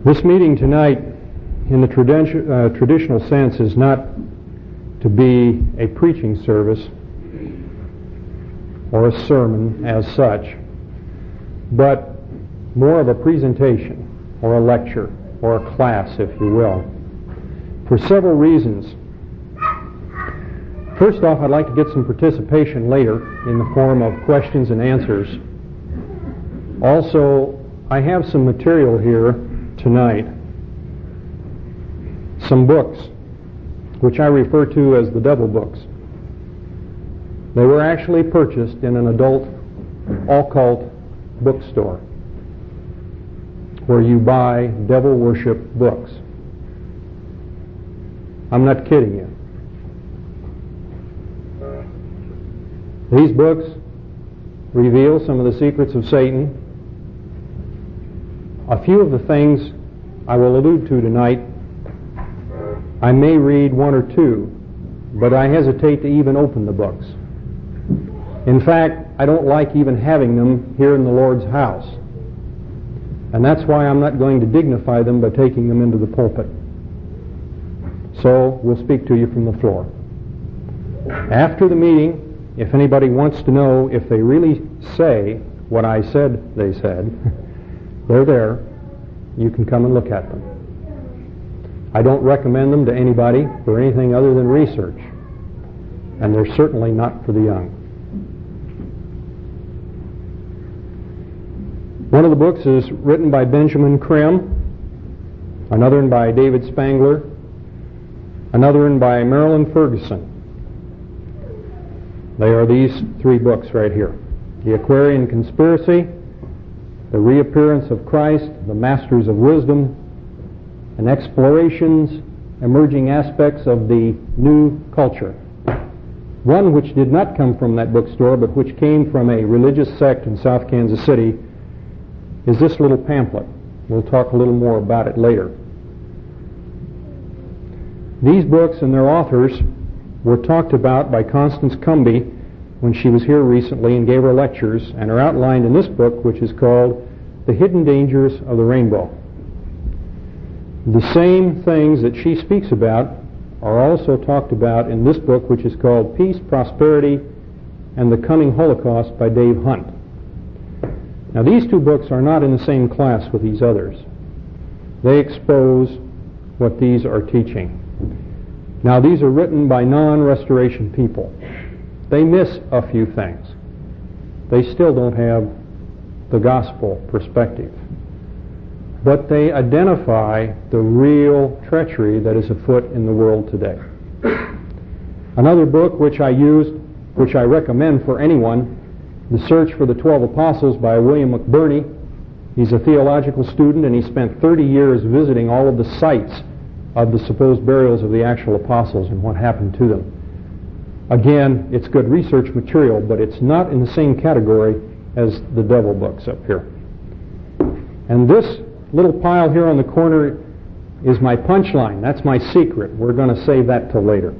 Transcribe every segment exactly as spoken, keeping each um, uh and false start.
This meeting tonight, in the tradi- uh, traditional sense, is not to be a preaching service or a sermon as such, but more of a presentation or a lecture or a class, if you will, for several reasons. First off, I'd like to get some participation later in the form of questions and answers. Also, I have some material here tonight, some books, which I refer to as the devil books. They were actually purchased in an adult occult bookstore where you buy devil worship books. I'm not kidding you. These books reveal some of the secrets of Satan. A few of the things I will allude to tonight, I may read one or two, but I hesitate to even open the books. In fact, I don't like even having them here in the Lord's house. And that's why I'm not going to dignify them by taking them into the pulpit. So we'll speak to you from the floor. After the meeting, if anybody wants to know if they really say what I said they said, they're there. You can come and look at them. I don't recommend them to anybody for anything other than research. And they're certainly not for the young. One of the books is written by Benjamin Creme, another one by David Spangler, another one by Marilyn Ferguson. They are these three books right here. The Aquarian Conspiracy, The Reappearance of Christ, The Masters of Wisdom, and Explorations, Emerging Aspects of the New Culture. One which did not come from that bookstore, but which came from a religious sect in South Kansas City, is this little pamphlet. We'll talk a little more about it later. These books and their authors were talked about by Constance Cumby when she was here recently and gave her lectures, and are outlined in this book, which is called The Hidden Dangers of the Rainbow. The same things that she speaks about are also talked about in this book, which is called Peace, Prosperity, and the Cunning Holocaust by Dave Hunt. Now, these two books are not in the same class with these others. They expose what these are teaching. Now, these are written by non-restoration people. They miss a few things. They still don't have the gospel perspective. But they identify the real treachery that is afoot in the world today. Another book which I used, which I recommend for anyone, The Search for the Twelve Apostles by William McBurney. He's a theological student, and he spent thirty years visiting all of the sites of the supposed burials of the actual apostles and what happened to them. Again, it's good research material, but it's not in the same category as the devil books up here. And this little pile here on the corner is my punchline. That's my secret. We're going to save that till later.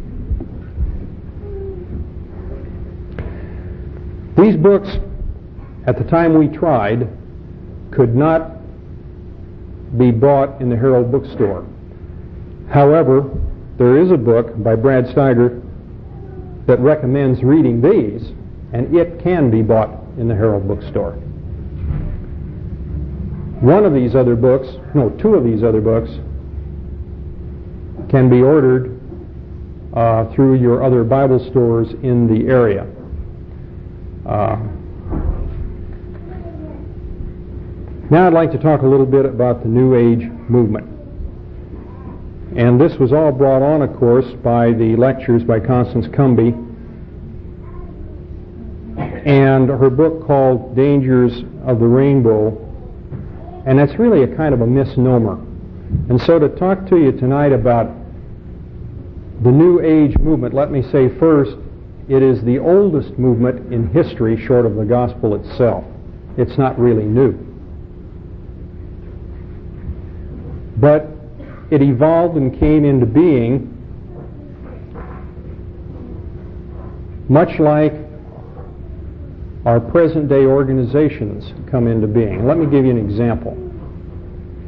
These books, at the time we tried, could not be bought in the Herald Bookstore. However, there is a book by Brad Steiger that recommends reading these, and it can be bought in the Herald Bookstore. One of these other books, no, two of these other books, can be ordered uh, through your other Bible stores in the area. Uh, now I'd like to talk a little bit about the New Age movement. And this was all brought on, of course, by the lectures by Constance Cumby and her book called Dangers of the Rainbow. And that's really a kind of a misnomer. And so to talk to you tonight about the New Age movement, let me say first, it is the oldest movement in history short of the gospel itself. It's not really new. But it evolved and came into being much like our present-day organizations come into being. Let me give you an example.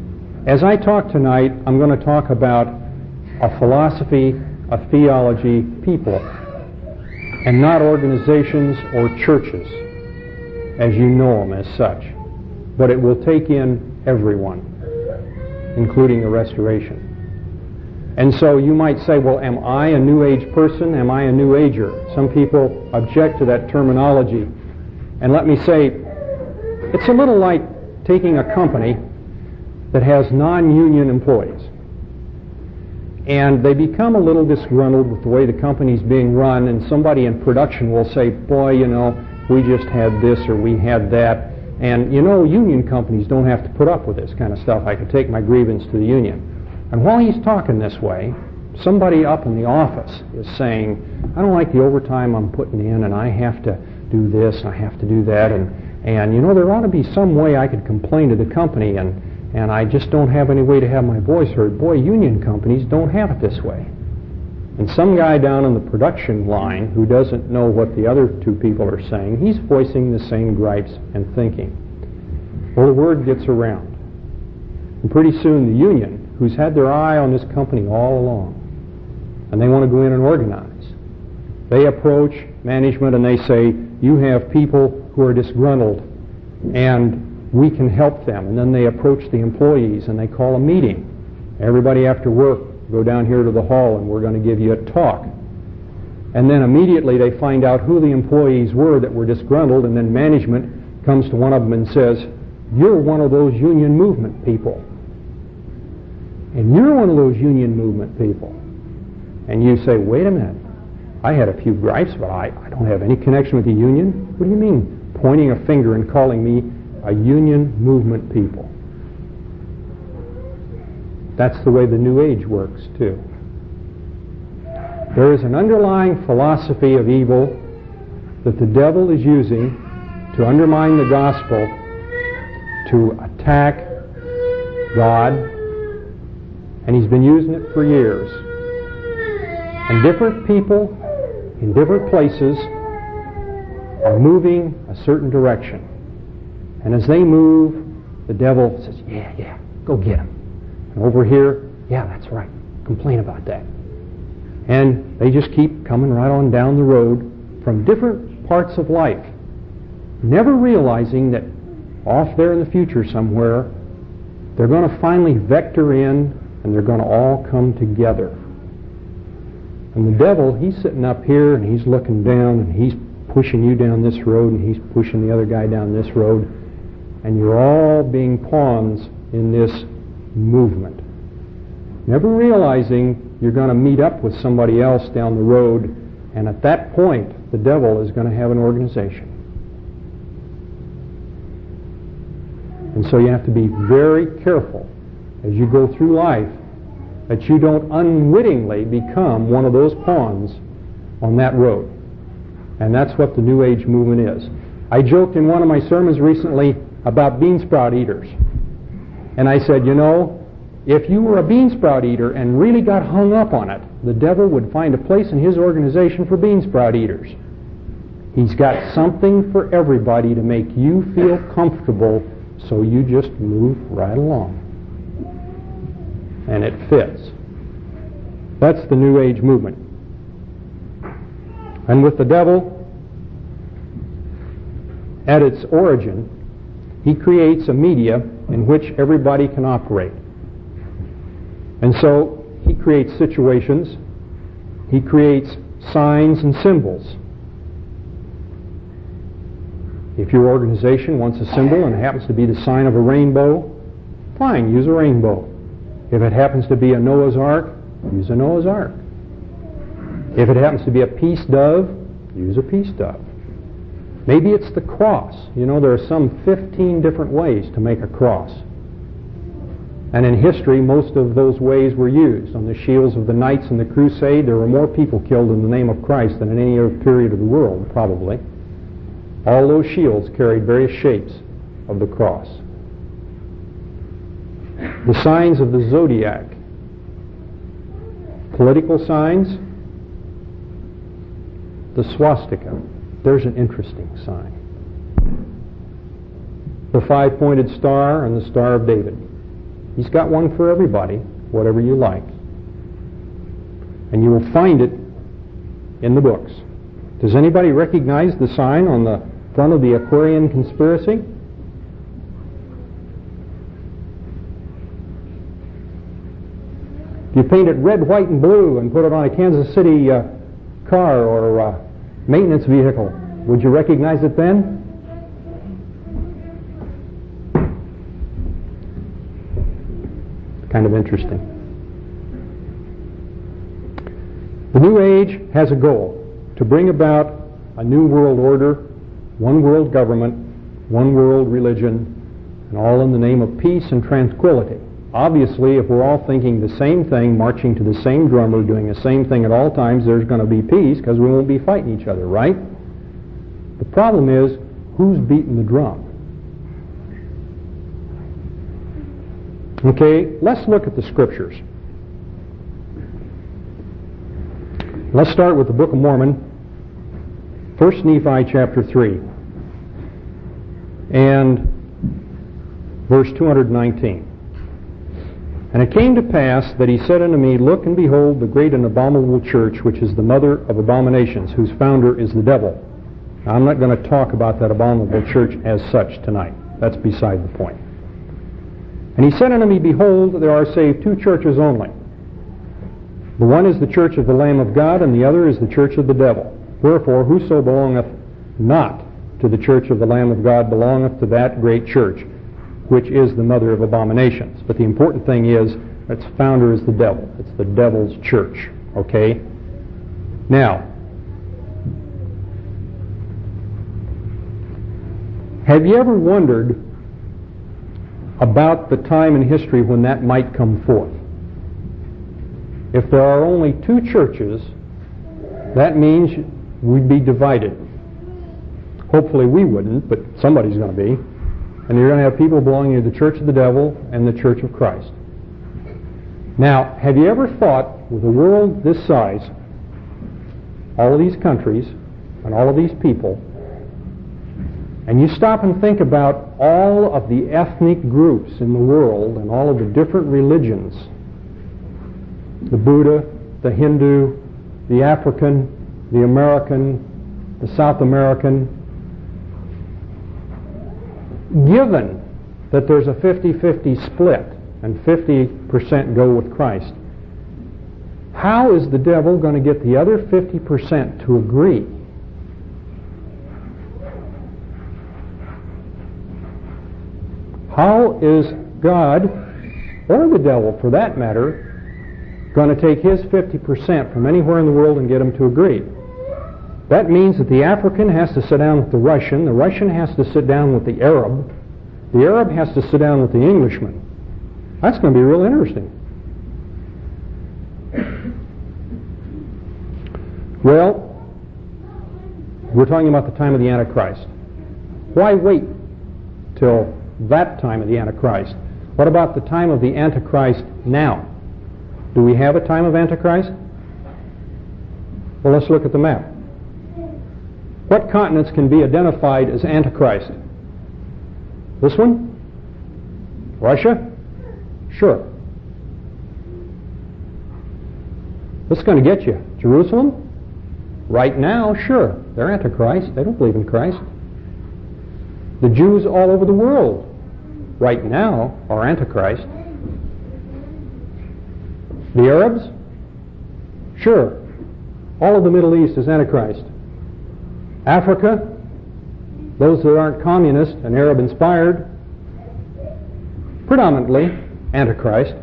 As I talk tonight, I'm going to talk about a philosophy, a theology, people, and not organizations or churches as you know them as such. But it will take in everyone, including the Restoration. And so you might say, well, am I a New Age person? Am I a New Ager? Some people object to that terminology. And let me say, it's a little like taking a company that has non-union employees. And they become a little disgruntled with the way the company's being run, and somebody in production will say, boy, you know, we just had this or we had that. And, you know, union companies don't have to put up with this kind of stuff. I can take my grievance to the union. And while he's talking this way, somebody up in the office is saying, I don't like the overtime I'm putting in, and I have to do this, and I have to do that, and, and you know, there ought to be some way I could complain to the company, and, and I just don't have any way to have my voice heard. Boy, union companies don't have it this way. And some guy down on the production line who doesn't know what the other two people are saying, he's voicing the same gripes and thinking. Well, the word gets around. And pretty soon the union, who's had their eye on this company all along, and they want to go in and organize, they approach management and they say, you have people who are disgruntled and we can help them. And then they approach the employees and they call a meeting. Everybody after work, go down here to the hall and we're going to give you a talk. And then immediately they find out who the employees were that were disgruntled, and then management comes to one of them and says, you're one of those union movement people. And you're one of those union movement people. And you say, wait a minute, I had a few gripes, but I, I don't have any connection with the union. What do you mean, pointing a finger and calling me a union movement people? That's the way the New Age works, too. There is an underlying philosophy of evil that the devil is using to undermine the gospel, to attack God, and he's been using it for years. And different people in different places are moving a certain direction. And as they move, the devil says, yeah, yeah, go get him. And over here, yeah, that's right, complain about that. And they just keep coming right on down the road from different parts of life, never realizing that off there in the future somewhere, they're going to finally vector in and they're going to all come together. And the devil, he's sitting up here and he's looking down and he's pushing you down this road and he's pushing the other guy down this road, and you're all being pawns in this movement, never realizing you're going to meet up with somebody else down the road, and at that point the devil is going to have an organization. And so you have to be very careful as you go through life that you don't unwittingly become one of those pawns on that road. And that's what the New Age movement is. I joked in one of my sermons recently about bean sprout eaters. And I said, you know, if you were a bean sprout eater and really got hung up on it, the devil would find a place in his organization for bean sprout eaters. He's got something for everybody to make you feel comfortable, so you just move right along. And it fits. That's the New Age movement. And with the devil, at its origin, he creates a media in which everybody can operate. And so he creates situations, he creates signs and symbols. If your organization wants a symbol and it happens to be the sign of a rainbow, fine, use a rainbow. If it happens to be a Noah's Ark, use a Noah's Ark. If it happens to be a peace dove, use a peace dove. Maybe it's the cross. You know, there are some fifteen different ways to make a cross. And in history, most of those ways were used. On the shields of the Knights in the Crusade, there were more people killed in the name of Christ than in any other period of the world, probably. All those shields carried various shapes of the cross. The signs of the zodiac. Political signs. The swastika. There's an interesting sign. The five-pointed star and the Star of David. He's got one for everybody, whatever you like. And you will find it in the books. Does anybody recognize the sign on the front of the Aquarian Conspiracy? If you paint it red, white, and blue and put it on a Kansas City uh, car or uh, maintenance vehicle, would you recognize it then? Kind of interesting. The New Age has a goal to bring about a new world order, one world government, one world religion, and all in the name of peace and tranquility. Obviously, if we're all thinking the same thing, marching to the same drummer, doing the same thing at all times, there's going to be peace because we won't be fighting each other, right? The problem is, who's beating the drum? Okay, let's look at the scriptures. Let's start with the Book of Mormon, First Nephi chapter three, and verse two hundred nineteen. And it came to pass that he said unto me, Look and behold the great and abominable church, which is the mother of abominations, whose founder is the devil. Now, I'm not going to talk about that abominable church as such tonight. That's beside the point. And he said unto me, Behold, there are saved two churches only. The one is the church of the Lamb of God, and the other is the church of the devil. Wherefore, whoso belongeth not to the church of the Lamb of God belongeth to that great church, which is the mother of abominations. But the important thing is, its founder is the devil. It's the devil's church. Okay? Now, have you ever wondered about the time in history when that might come forth? If there are only two churches, that means we'd be divided. Hopefully we wouldn't, but somebody's going to be. And you're going to have people belonging to the church of the devil and the church of Christ. Now, have you ever thought, with a world this size, all of these countries, and all of these people, and you stop and think about all of the ethnic groups in the world and all of the different religions, the Buddha, the Hindu, the African, the American, the South American, given that there's a fifty-fifty split and fifty percent go with Christ, how is the devil going to get the other fifty percent to agree? How is God, or the devil for that matter, going to take his fifty percent from anywhere in the world and get them to agree? That means that the African has to sit down with the Russian, the Russian has to sit down with the Arab, the Arab has to sit down with the Englishman. That's going to be real interesting. Well, we're talking about the time of the Antichrist. Why wait till that time of the Antichrist? What about the time of the Antichrist now? Do we have a time of Antichrist? Well, let's look at the map. What continents can be identified as Antichrist? This one? Russia? Sure. What's going to get you? Jerusalem? Right now, sure. They're Antichrist. They don't believe in Christ. The Jews all over the world right now are Antichrist. The Arabs? Sure. All of the Middle East is Antichrist. Africa, those that aren't communist and Arab inspired, predominantly Antichrist.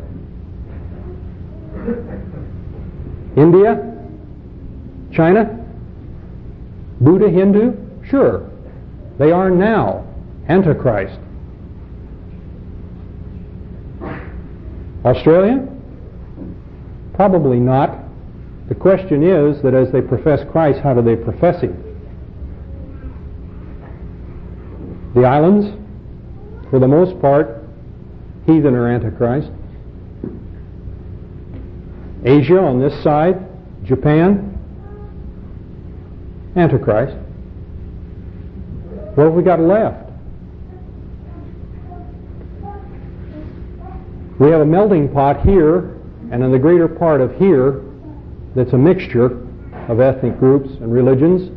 India, China, Buddha, Hindu, sure, they are now Antichrist. Australia? Probably not. The question is that as they profess Christ, how do they profess Him? The islands, for the most part, heathen or Antichrist. Asia on this side, Japan, Antichrist. What have we got left? We have a melting pot here, and in the greater part of here, that's a mixture of ethnic groups and religions.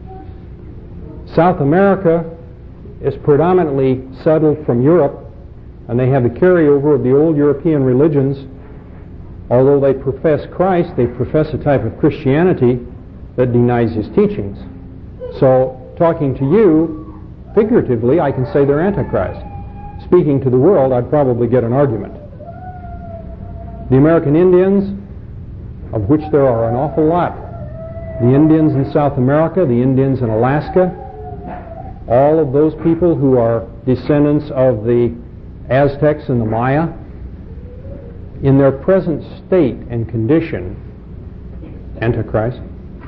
South America is predominantly settled from Europe, and they have the carryover of the old European religions. Although they profess Christ, they profess a type of Christianity that denies his teachings. So, talking to you, figuratively, I can say they're Antichrist. Speaking to the world, I'd probably get an argument. The American Indians, of which there are an awful lot, the Indians in South America, the Indians in Alaska, all of those people who are descendants of the Aztecs and the Maya, in their present state and condition, Antichrist.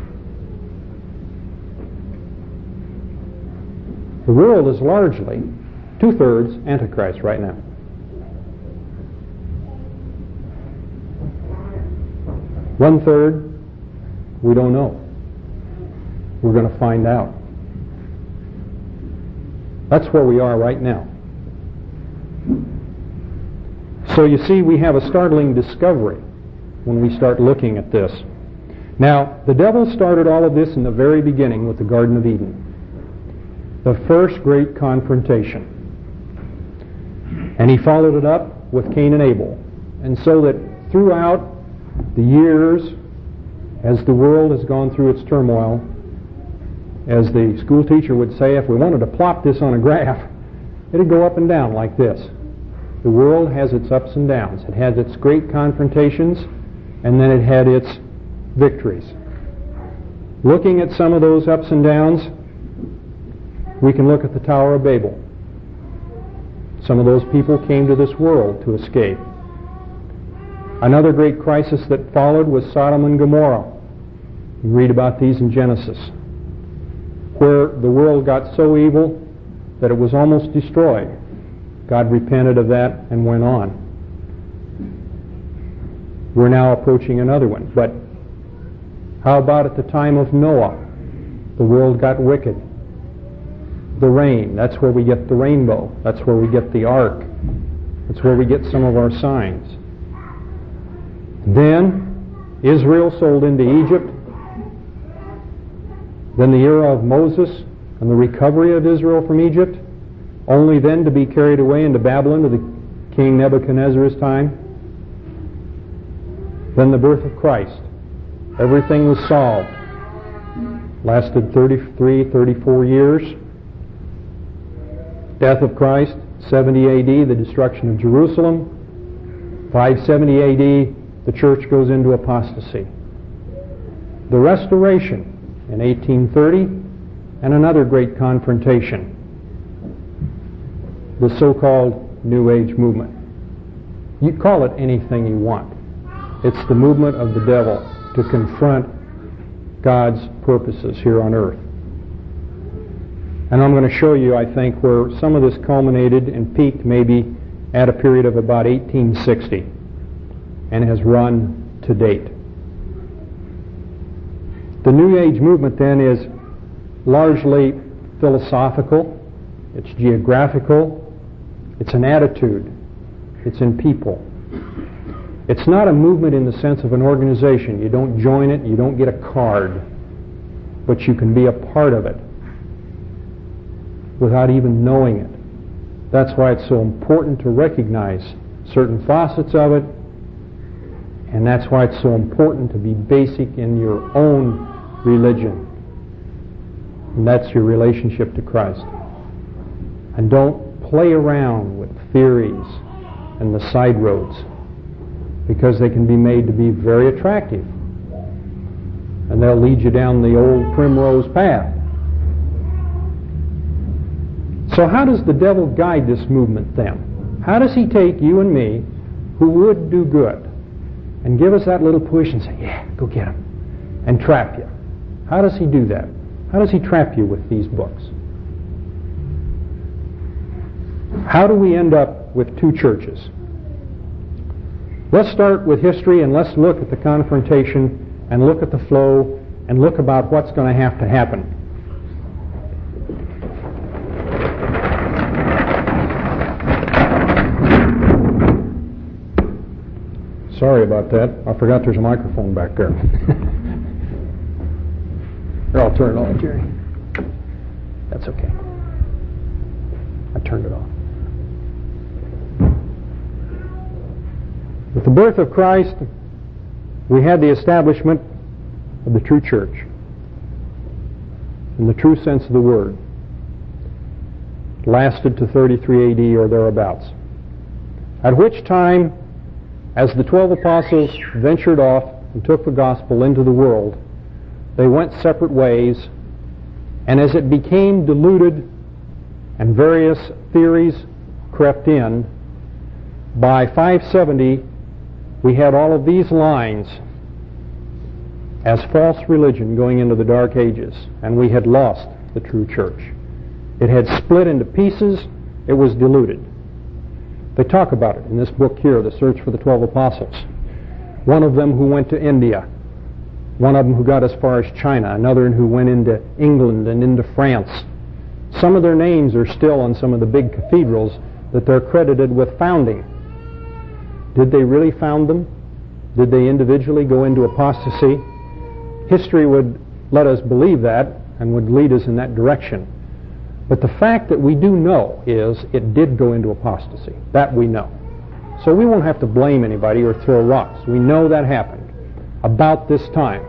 The world is largely two-thirds Antichrist right now. One-third, we don't know. We're going to find out. That's where we are right now. So you see, we have a startling discovery when we start looking at this. Now, the devil started all of this in the very beginning with the Garden of Eden. The first great confrontation. And he followed it up with Cain and Abel. And so that throughout the years, as the world has gone through its turmoil, as the school teacher would say, if we wanted to plot this on a graph, it'd go up and down like this. The world has its ups and downs. It has its great confrontations, and then it had its victories. Looking at some of those ups and downs, we can look at the Tower of Babel. Some of those people came to this world to escape. Another great crisis that followed was Sodom and Gomorrah. You read about these in Genesis, where the world got so evil that it was almost destroyed. God repented of that and went on. We're now approaching another one. But how about at the time of Noah? The world got wicked. The rain, that's where we get the rainbow. That's where we get the ark. That's where we get some of our signs. Then Israel sold into Egypt. Then the era of Moses and the recovery of Israel from Egypt, only then to be carried away into Babylon to the King Nebuchadnezzar's time. Then the birth of Christ. Everything was solved. Lasted thirty-three, thirty-four years. Death of Christ, seventy A D, the destruction of Jerusalem. five seventy A D, the church goes into apostasy. The restoration in eighteen thirty, and another great confrontation. The so-called New Age movement. You call it anything you want. It's the movement of the devil to confront God's purposes here on earth. And I'm going to show you, I think, where some of this culminated and peaked maybe at a period of about eighteen sixty and has run to date. The New Age movement then is largely philosophical, it's geographical, it's an attitude, it's in people. It's not a movement in the sense of an organization. You don't join it, you don't get a card, but you can be a part of it without even knowing it. That's why it's so important to recognize certain facets of it, and that's why it's so important to be basic in your own religion. And that's your relationship to Christ. And don't play around with theories and the side roads, because they can be made to be very attractive. And they'll lead you down the old primrose path. So how does the devil guide this movement then? How does he take you and me, who would do good, and give us that little push and say, yeah, go get him, and trap you? How does he do that? How does he trap you with these books? How do we end up with two churches? Let's start with history and let's look at the confrontation and look at the flow and look about what's going to have to happen. Sorry about that. I forgot there's a microphone back there. Here, I'll turn it on, Jerry. That's okay. I turned it off. With the birth of Christ, we had the establishment of the true church, in the true sense of the word. It lasted to thirty-three A D or thereabouts, at which time, as the twelve apostles ventured off and took the gospel into the world, they went separate ways, and as it became diluted and various theories crept in, by five seventy we had all of these lines as false religion going into the Dark Ages, and we had lost the true church. It had split into pieces. It was diluted. They talk about it in this book here, The Search for the Twelve Apostles. One of them who went to India, one of them who got as far as China, another who went into England and into France. Some of their names are still on some of the big cathedrals that they're credited with founding. Did they really found them? Did they individually go into apostasy? History would let us believe that and would lead us in that direction. But the fact that we do know is it did go into apostasy. That we know. So we won't have to blame anybody or throw rocks. We know that happened about this time.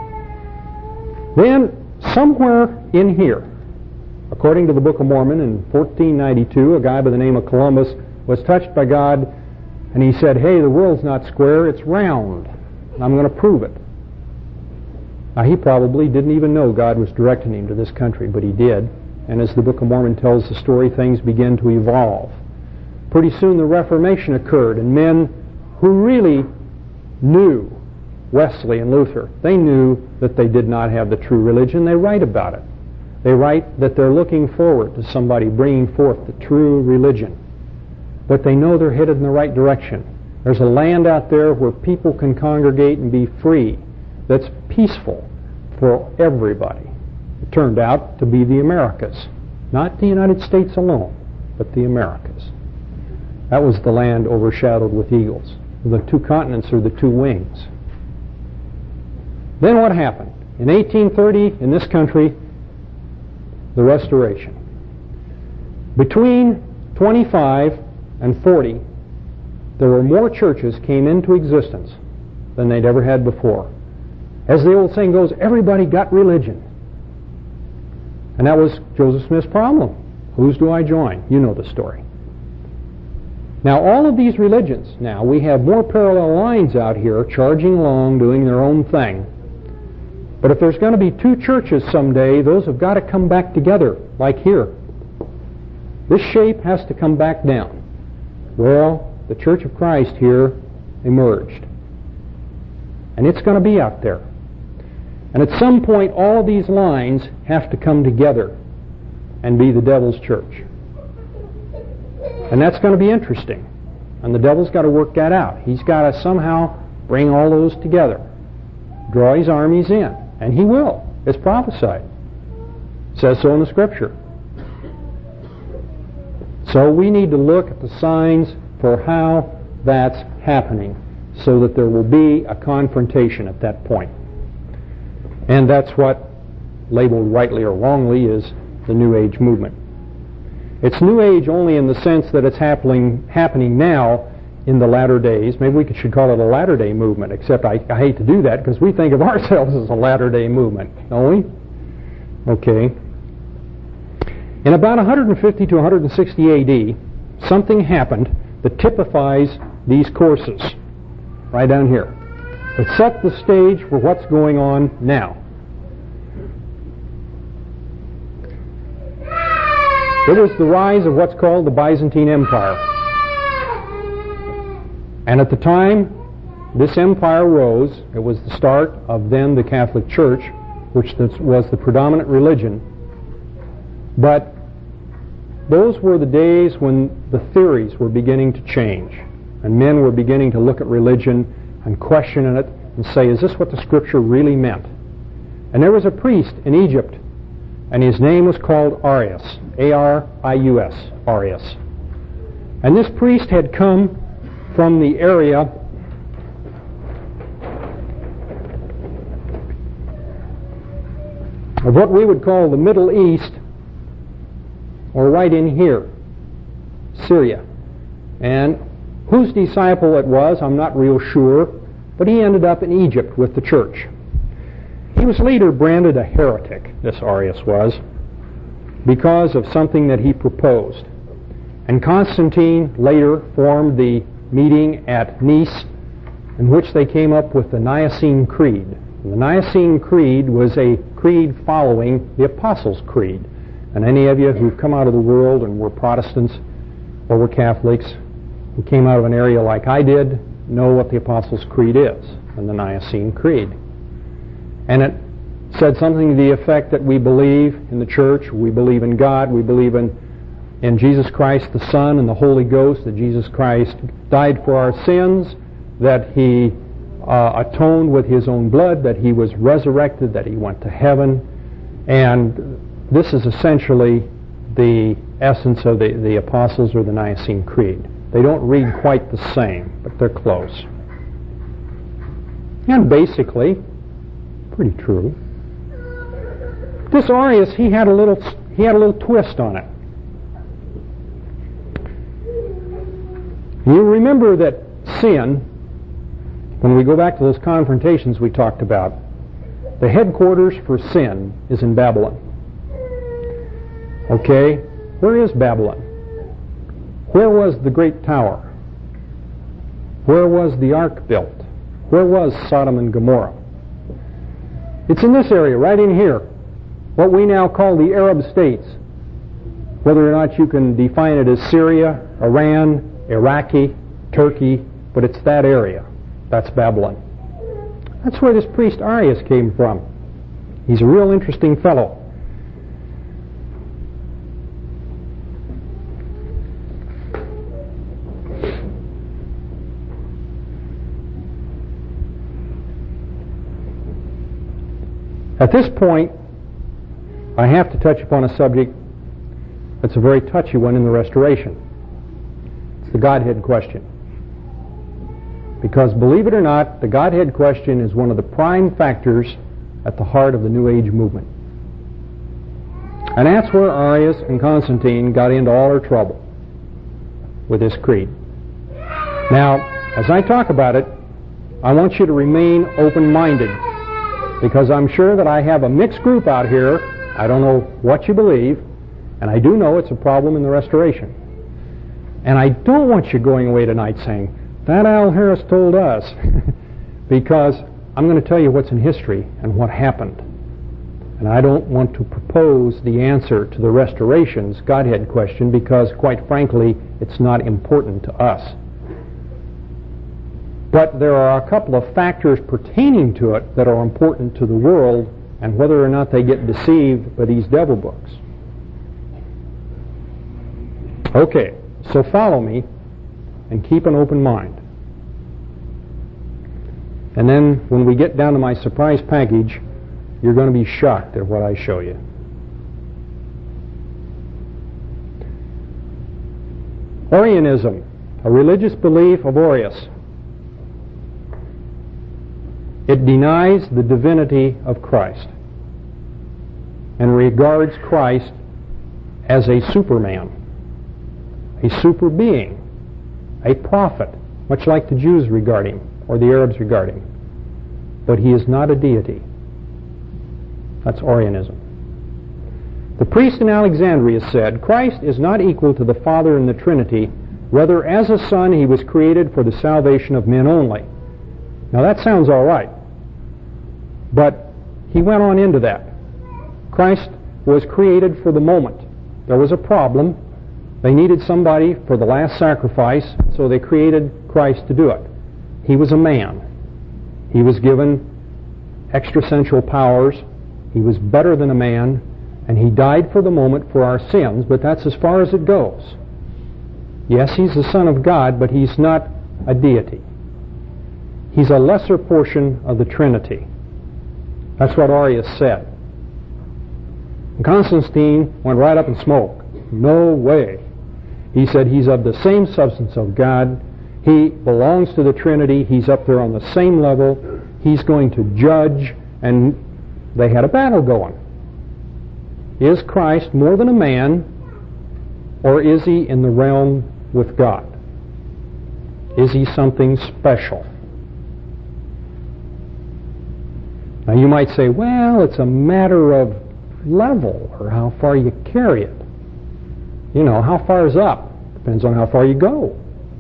Then, somewhere in here, according to the Book of Mormon, in fourteen ninety-two, a guy by the name of Columbus was touched by God, and he said, hey, the world's not square, it's round. And I'm going to prove it. Now, he probably didn't even know God was directing him to this country, but he did. And as the Book of Mormon tells the story, things began to evolve. Pretty soon the Reformation occurred, and men who really knew Wesley and Luther, they knew that they did not have the true religion. They write about it. They write that they're looking forward to somebody bringing forth the true religion. But they know they're headed in the right direction. There's a land out there where people can congregate and be free, that's peaceful for everybody. It turned out to be the Americas. Not the United States alone, but the Americas. That was the land overshadowed with eagles. The two continents are the two wings. Then what happened? In eighteen thirty, in this country, the Restoration. Between twenty-five and forty, there were more churches came into existence than they'd ever had before. As the old saying goes, everybody got religion. And that was Joseph Smith's problem. Whose do I join? You know the story. Now, all of these religions, now, we have more parallel lines out here charging along, doing their own thing. But if there's going to be two churches someday, those have got to come back together, like here. This shape has to come back down. Well, the Church of Christ here emerged. And it's going to be out there. And at some point, all of these lines have to come together and be the devil's church. And that's going to be interesting. And the devil's got to work that out. He's got to somehow bring all those together, draw his armies in. And he will. It's prophesied. It says so in the Scripture. So we need to look at the signs for how that's happening so that there will be a confrontation at that point. And that's what, labeled rightly or wrongly, is the New Age movement. It's New Age only in the sense that it's happening happening now in the latter days. Maybe we should call it a latter-day movement, except I, I hate to do that because we think of ourselves as a latter-day movement, don't we? Okay. In about one fifty to one sixty A D, something happened that typifies these courses, right down here. It set the stage for what's going on now. It was the rise of what's called the Byzantine Empire. And at the time this empire rose, it was the start of then the Catholic Church, which was the predominant religion. But those were the days when the theories were beginning to change, and men were beginning to look at religion and question it and say, is this what the Scripture really meant? And there was a priest in Egypt, and his name was called Arius, A R I U S, Arius. And this priest had come from the area of what we would call the Middle East, or right in here, Syria. And whose disciple it was, I'm not real sure, but he ended up in Egypt with the church. He was later branded a heretic, this Arius was, because of something that he proposed. And Constantine later formed the meeting at Nice, in which they came up with the Nicene Creed. And the Nicene Creed was a creed following the Apostles' Creed. And any of you who've come out of the world and were Protestants or were Catholics, who came out of an area like I did, know what the Apostles' Creed is, and the Nicene Creed. And it said something to the effect that we believe in the church, we believe in God, we believe in, in Jesus Christ the Son and the Holy Ghost, that Jesus Christ died for our sins, that He uh, atoned with His own blood, that He was resurrected, that He went to heaven. And this is essentially the essence of the, the Apostles or the Nicene Creed. They don't read quite the same, but they're close. And basically, pretty true. This Arius, he had a little, he had a little twist on it. You remember that sin, when we go back to those confrontations we talked about, the headquarters for sin is in Babylon. Okay, where is Babylon? Where was the great tower? Where was the ark built? Where was Sodom and Gomorrah? It's in this area, right in here, what we now call the Arab states. Whether or not you can define it as Syria, Iran, Iraqi, Turkey, but it's that area. That's Babylon. That's where this priest Arius came from. He's a real interesting fellow. At this point, I have to touch upon a subject that's a very touchy one in the Restoration. It's the Godhead question. Because, believe it or not, the Godhead question is one of the prime factors at the heart of the New Age movement. And that's where Arius and Constantine got into all their trouble with this creed. Now, as I talk about it, I want you to remain open-minded, because I'm sure that I have a mixed group out here. I don't know what you believe, and I do know it's a problem in the Restoration. And I don't want you going away tonight saying, that Al Harris told us, because I'm going to tell you what's in history and what happened. And I don't want to propose the answer to the Restoration's Godhead question, because, quite frankly, it's not important to us. But there are a couple of factors pertaining to it that are important to the world, and whether or not they get deceived by these devil books. Okay, so follow me and keep an open mind. And then when we get down to my surprise package, you're going to be shocked at what I show you. Arianism, a religious belief of Arius. It denies the divinity of Christ and regards Christ as a superman, a super being, a prophet, much like the Jews regard him, or the Arabs regard him. But he is not a deity. That's Arianism. The priest in Alexandria said, Christ is not equal to the Father in the Trinity. Rather, as a son, he was created for the salvation of men only. Now that sounds all right. But he went on into that. Christ was created for the moment. There was a problem. They needed somebody for the last sacrifice, so they created Christ to do it. He was a man. He was given extrasensual powers. He was better than a man, and he died for the moment for our sins, but that's as far as it goes. Yes, he's the Son of God, but he's not a deity. He's a lesser portion of the Trinity. That's what Arius said. And Constantine went right up in smoke. No way. He said he's of the same substance of God. He belongs to the Trinity. He's up there on the same level. He's going to judge. And they had a battle going. Is Christ more than a man, or is he in the realm with God? Is he something special? Now you might say, well, it's a matter of level, or how far you carry it. You know, how far is up? Depends on how far you go.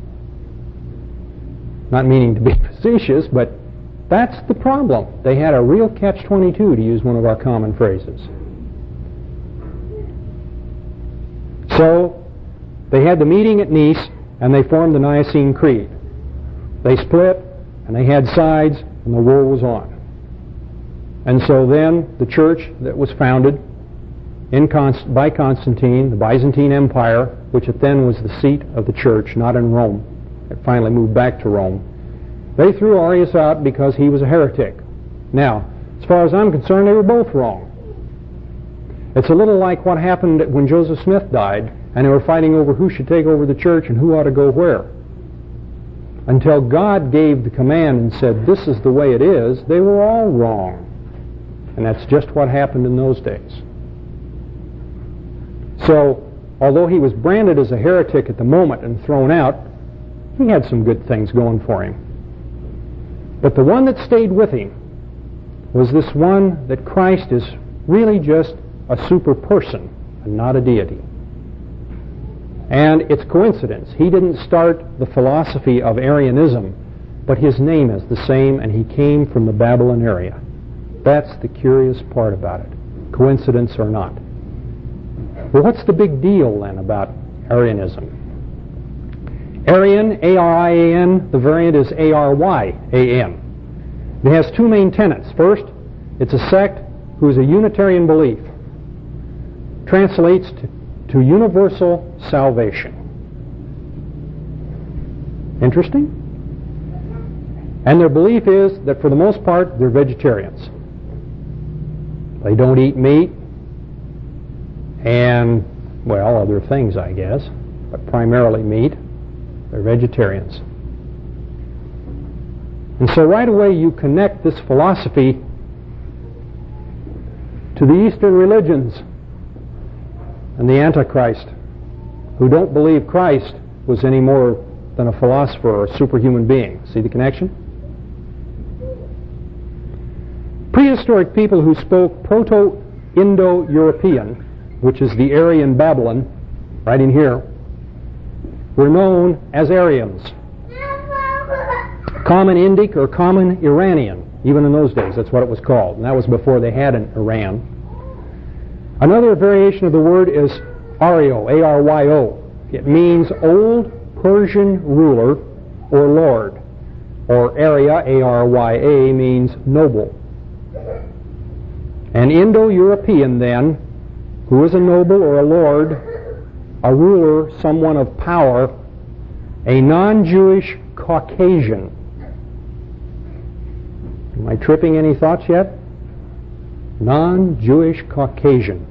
Not meaning to be facetious, but that's the problem. They had a real catch twenty-two, to use one of our common phrases. So, they had the meeting at Nice, and they formed the Nicene Creed. They split, and they had sides, and the war was on. And so then, the church that was founded in Const- by Constantine, the Byzantine Empire, which at then was the seat of the church, not in Rome. It finally moved back to Rome. They threw Arius out because he was a heretic. Now, as far as I'm concerned, they were both wrong. It's a little like what happened when Joseph Smith died, and they were fighting over who should take over the church and who ought to go where. Until God gave the command and said, this is the way it is, they were all wrong. And that's just what happened in those days. So, although he was branded as a heretic at the moment and thrown out, he had some good things going for him. But the one that stayed with him was this one that Christ is really just a super person and not a deity. And it's coincidence. He didn't start the philosophy of Arianism, but his name is the same, and he came from the Babylon area. That's the curious part about it, coincidence or not. Well, what's the big deal then about Arianism? Arian, A R I A N, the variant is A R Y A N. It has two main tenets. First, it's a sect who is a Unitarian belief. Translates to, to universal salvation. Interesting? And their belief is that for the most part, they're vegetarians. They don't eat meat and, well, other things, I guess, but primarily meat. They're vegetarians. And so right away you connect this philosophy to the Eastern religions and the Antichrist, who don't believe Christ was any more than a philosopher or a superhuman being. See the connection? Prehistoric people who spoke Proto-Indo-European, which is the Aryan Babylon, right in here, were known as Aryans. Common Indic or Common Iranian, even in those days, that's what it was called. And that was before they had an Iran. Another variation of the word is Aryo, A R Y O. It means old Persian ruler or lord. Or Arya, A R Y A, means noble. An Indo-European, then, who is a noble or a lord, a ruler, someone of power, a non-Jewish Caucasian. Am I tripping any thoughts yet? Non-Jewish Caucasian.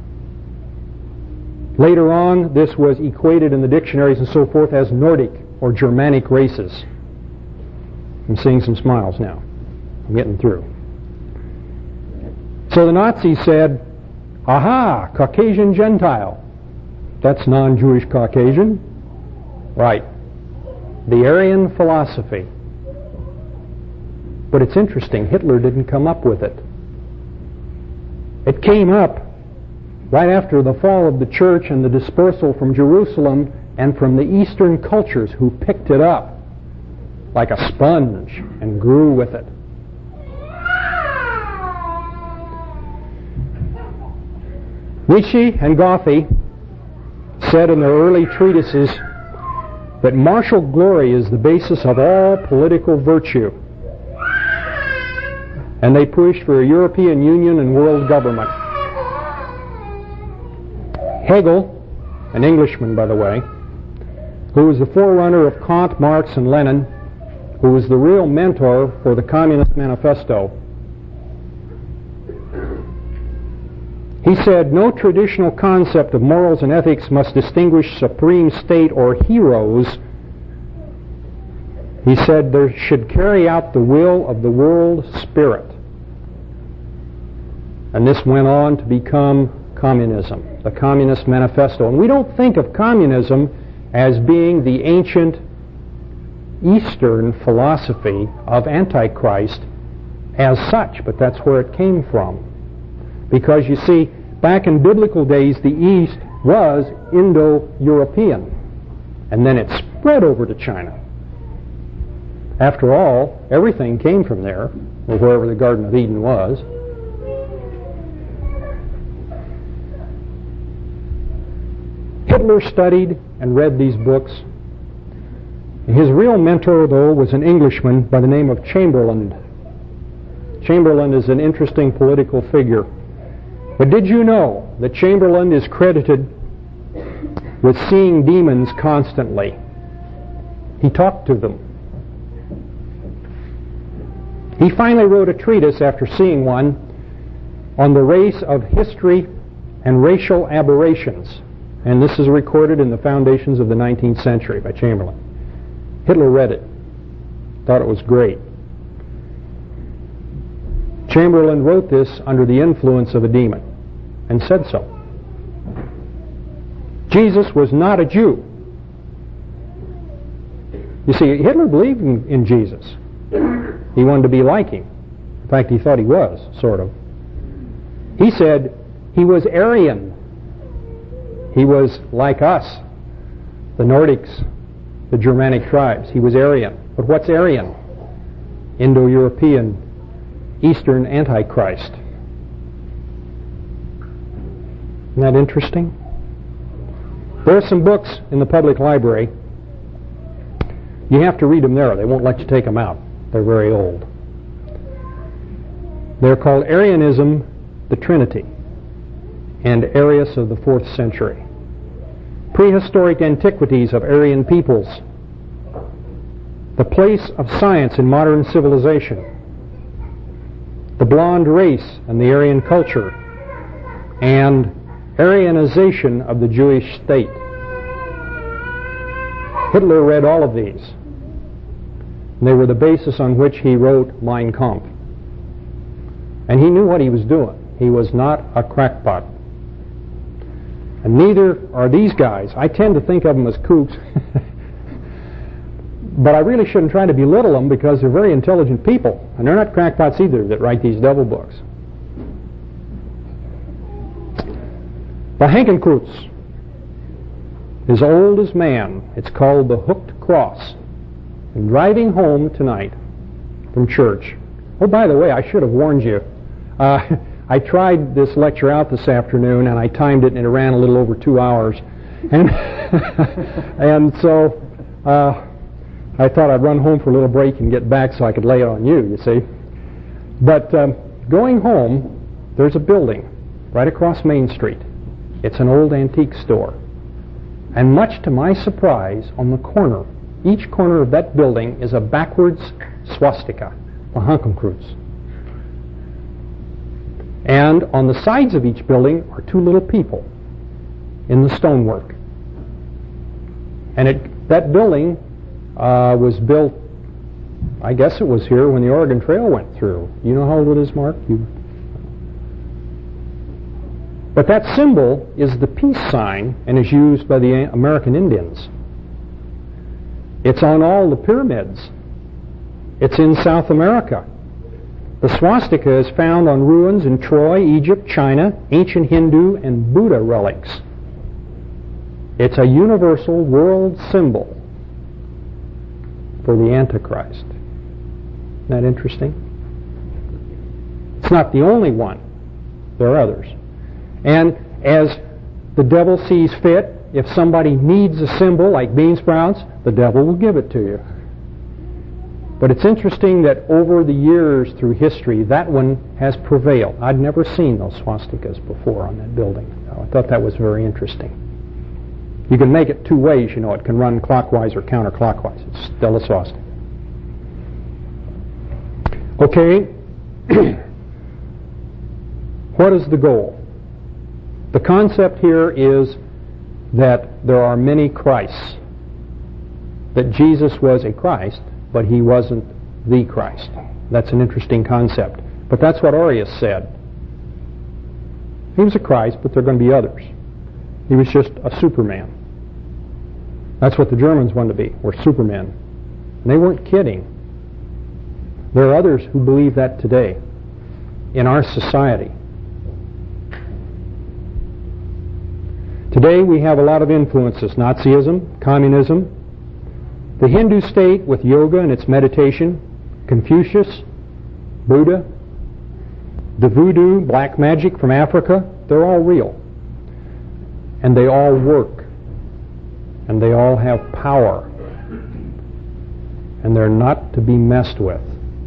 Later on, this was equated in the dictionaries and so forth as Nordic or Germanic races. I'm seeing some smiles now. I'm getting through. So the Nazis said, aha, Caucasian Gentile. That's non-Jewish Caucasian. Right. The Aryan philosophy. But it's interesting, Hitler didn't come up with it. It came up right after the fall of the church and the dispersal from Jerusalem and from the Eastern cultures who picked it up like a sponge and grew with it. Nietzsche and Goethe said in their early treatises that martial glory is the basis of all political virtue. And they pushed for a European Union and world government. Hegel, an Englishman by the way, who was the forerunner of Kant, Marx, and Lenin, who was the real mentor for the Communist Manifesto, he said, no traditional concept of morals and ethics must distinguish supreme state or heroes. He said there should carry out the will of the world spirit. And this went on to become communism, the Communist Manifesto. And we don't think of communism as being the ancient Eastern philosophy of Antichrist as such, but that's where it came from. Because you see, back in biblical days, the East was Indo-European, and then it spread over to China. After all, everything came from there, or wherever the Garden of Eden was. Hitler studied and read these books. His real mentor, though, was an Englishman by the name of Chamberlain. Chamberlain is an interesting political figure. But did you know that Chamberlain is credited with seeing demons constantly? He talked to them. He finally wrote a treatise after seeing one on the race of history and racial aberrations. And this is recorded in the Foundations of the nineteenth century by Chamberlain. Hitler read it, thought it was great. Chamberlain wrote this under the influence of a demon and said so. Jesus was not a Jew. You see, Hitler believed in, in Jesus. He wanted to be like him. In fact, he thought he was, sort of. He said he was Aryan. He was like us, the Nordics, the Germanic tribes. He was Aryan. But what's Aryan? Indo-European, Eastern Antichrist. Isn't that interesting? There are some books in the public library. You have to read them there. They won't let you take them out. They're very old. They're called Arianism, the Trinity, and Arius of the fourth century. Prehistoric Antiquities of Aryan Peoples. The Place of Science in Modern Civilization. The Blonde Race and the Aryan Culture. And Aryanization of the Jewish State. Hitler read all of these. And they were the basis on which he wrote Mein Kampf. And he knew what he was doing. He was not a crackpot. And neither are these guys. I tend to think of them as kooks. But I really shouldn't try to belittle them because they're very intelligent people. And they're not crackpots either that write these devil books. The Hakenkreuz is old as man. It's called the Hooked Cross. And driving home tonight from church. Oh, by the way, I should have warned you. Uh, I tried this lecture out this afternoon, and I timed it, and it ran a little over two hours. And and so uh, I thought I'd run home for a little break and get back so I could lay it on you, you see. But um, going home, there's a building right across Main Street. It's an old antique store. And much to my surprise, on the corner, each corner of that building is a backwards swastika, the Hakenkreuz. And on the sides of each building are two little people in the stonework. And it, that building uh, was built, I guess it was here when the Oregon Trail went through. You know how old it is, Mark? You... But that symbol is the peace sign and is used by the American Indians. It's on all the pyramids. It's in South America. The swastika is found on ruins in Troy, Egypt, China, ancient Hindu, and Buddha relics. It's a universal world symbol for the Antichrist. Isn't that interesting? It's not the only one. There are others. And as the devil sees fit, if somebody needs a symbol like bean sprouts, the devil will give it to you. But it's interesting that over the years through history, that one has prevailed. I'd never seen those swastikas before on that building. I thought that was very interesting. You can make it two ways, you know. It can run clockwise or counterclockwise. It's still a swastika. Okay. What is the goal? The concept here is that there are many Christs. That Jesus was a Christ, but he wasn't the Christ. That's an interesting concept. But that's what Arius said. He was a Christ, but there are going to be others. He was just a Superman. That's what the Germans wanted to be, were Supermen. And they weren't kidding. There are others who believe that today in our society. Today we have a lot of influences: Nazism, communism, the Hindu state with yoga and its meditation, Confucius, Buddha, the voodoo, black magic from Africa. They're all real. And they all work. And they all have power. And they're not to be messed with.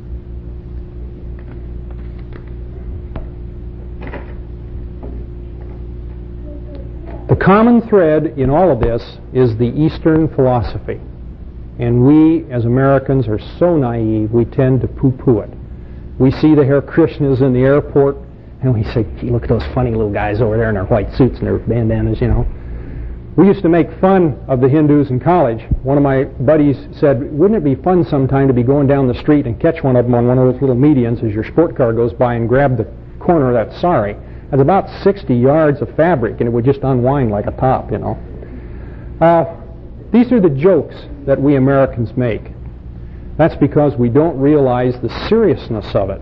The common thread in all of this is the Eastern philosophy. And we, as Americans, are so naive, we tend to poo-poo it. We see the Hare Krishnas in the airport, and we say, gee, look at those funny little guys over there in their white suits and their bandanas, you know. We used to make fun of the Hindus in college. One of my buddies said, wouldn't it be fun sometime to be going down the street and catch one of them on one of those little medians as your sport car goes by and grab the corner of that sari? It's about sixty yards of fabric, and it would just unwind like a top, you know. Uh, these are the jokes that we Americans make. That's because we don't realize the seriousness of it.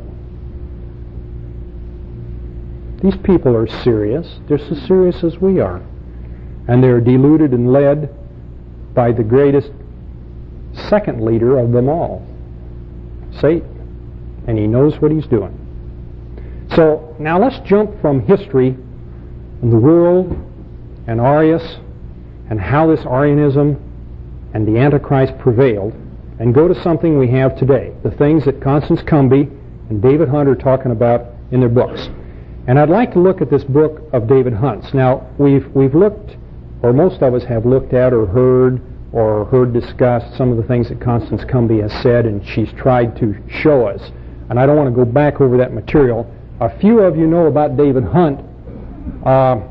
These people are serious. They're as serious as we are. And they're deluded and led by the greatest second leader of them all, Satan. And he knows what he's doing. So now let's jump from history and the world and Arius and how this Arianism and the Antichrist prevailed, and go to something we have today, the things that Constance Cumby and David Hunt are talking about in their books. And I'd like to look at this book of David Hunt's. Now, we've we've looked, or most of us have looked at or heard or heard discussed some of the things that Constance Cumby has said, and she's tried to show us. And I don't want to go back over that material. A few of you know about David Hunt, uh,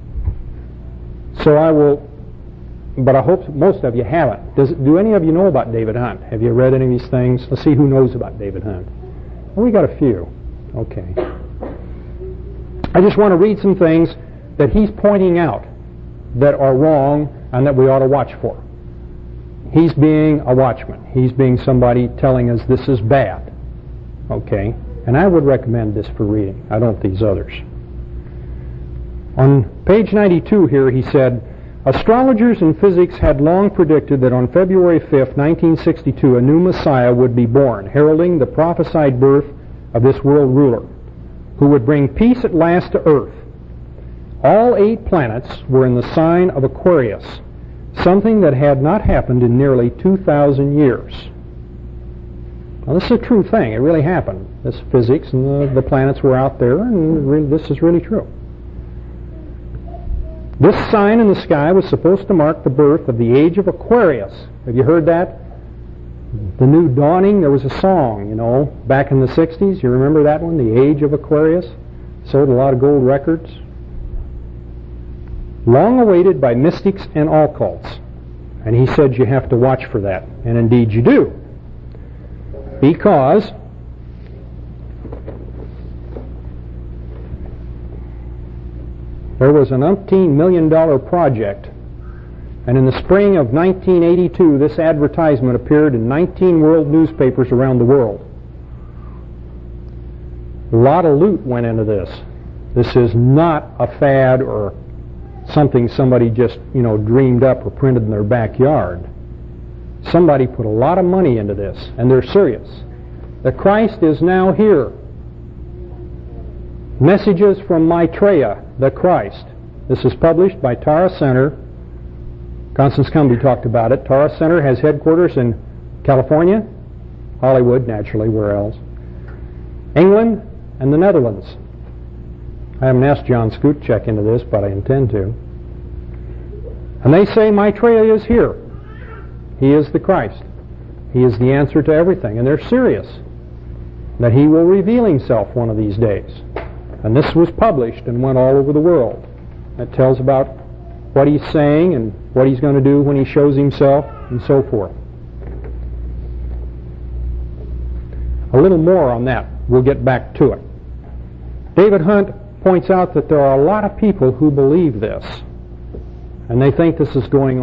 so I will, but I hope most of you haven't. Does, do any of you know about David Hunt? Have you read any of these things? Let's see who knows about David Hunt. Well, we got a few. Okay. I just want to read some things that he's pointing out that are wrong and that we ought to watch for. He's being a watchman. He's being somebody telling us this is bad. Okay? And I would recommend this for reading. I don't these others. On page ninety-two here, he said, astrologers and physics had long predicted that on February fifth, nineteen sixty-two, a new Messiah would be born, heralding the prophesied birth of this world ruler, who would bring peace at last to earth. All eight planets were in the sign of Aquarius, something that had not happened in nearly two thousand years. Now, this is a true thing. It really happened. This physics and the, the planets were out there, and re- this is really true. This sign in the sky was supposed to mark the birth of the age of Aquarius. Have you heard that? The New Dawning, there was a song, you know, back in the sixties. You remember that one? The Age of Aquarius? Sold a lot of gold records. Long awaited by mystics and occults. And he said you have to watch for that. And indeed you do. Because there was an umpteen million dollar project, and in the spring of nineteen eighty-two this advertisement appeared in nineteen world newspapers around the world. A lot of loot went into this. This is not a fad or something somebody just, you know, dreamed up or printed in their backyard. Somebody put a lot of money into this, and they're serious. The Christ is now here. Messages from Maitreya, the Christ. This is published by Tara Center. Constance Cumby talked about it. Tara Center has headquarters in California, Hollywood, naturally, where else? England, and the Netherlands. I haven't asked John Scoot to check into this, but I intend to. And they say Maitreya is here. He is the Christ. He is the answer to everything. And they're serious that he will reveal himself one of these days. And this was published and went all over the world. It tells about what he's saying and what he's going to do when he shows himself and so forth. A little more on that. We'll get back to it. David Hunt points out that there are a lot of people who believe this, and they think this is going on.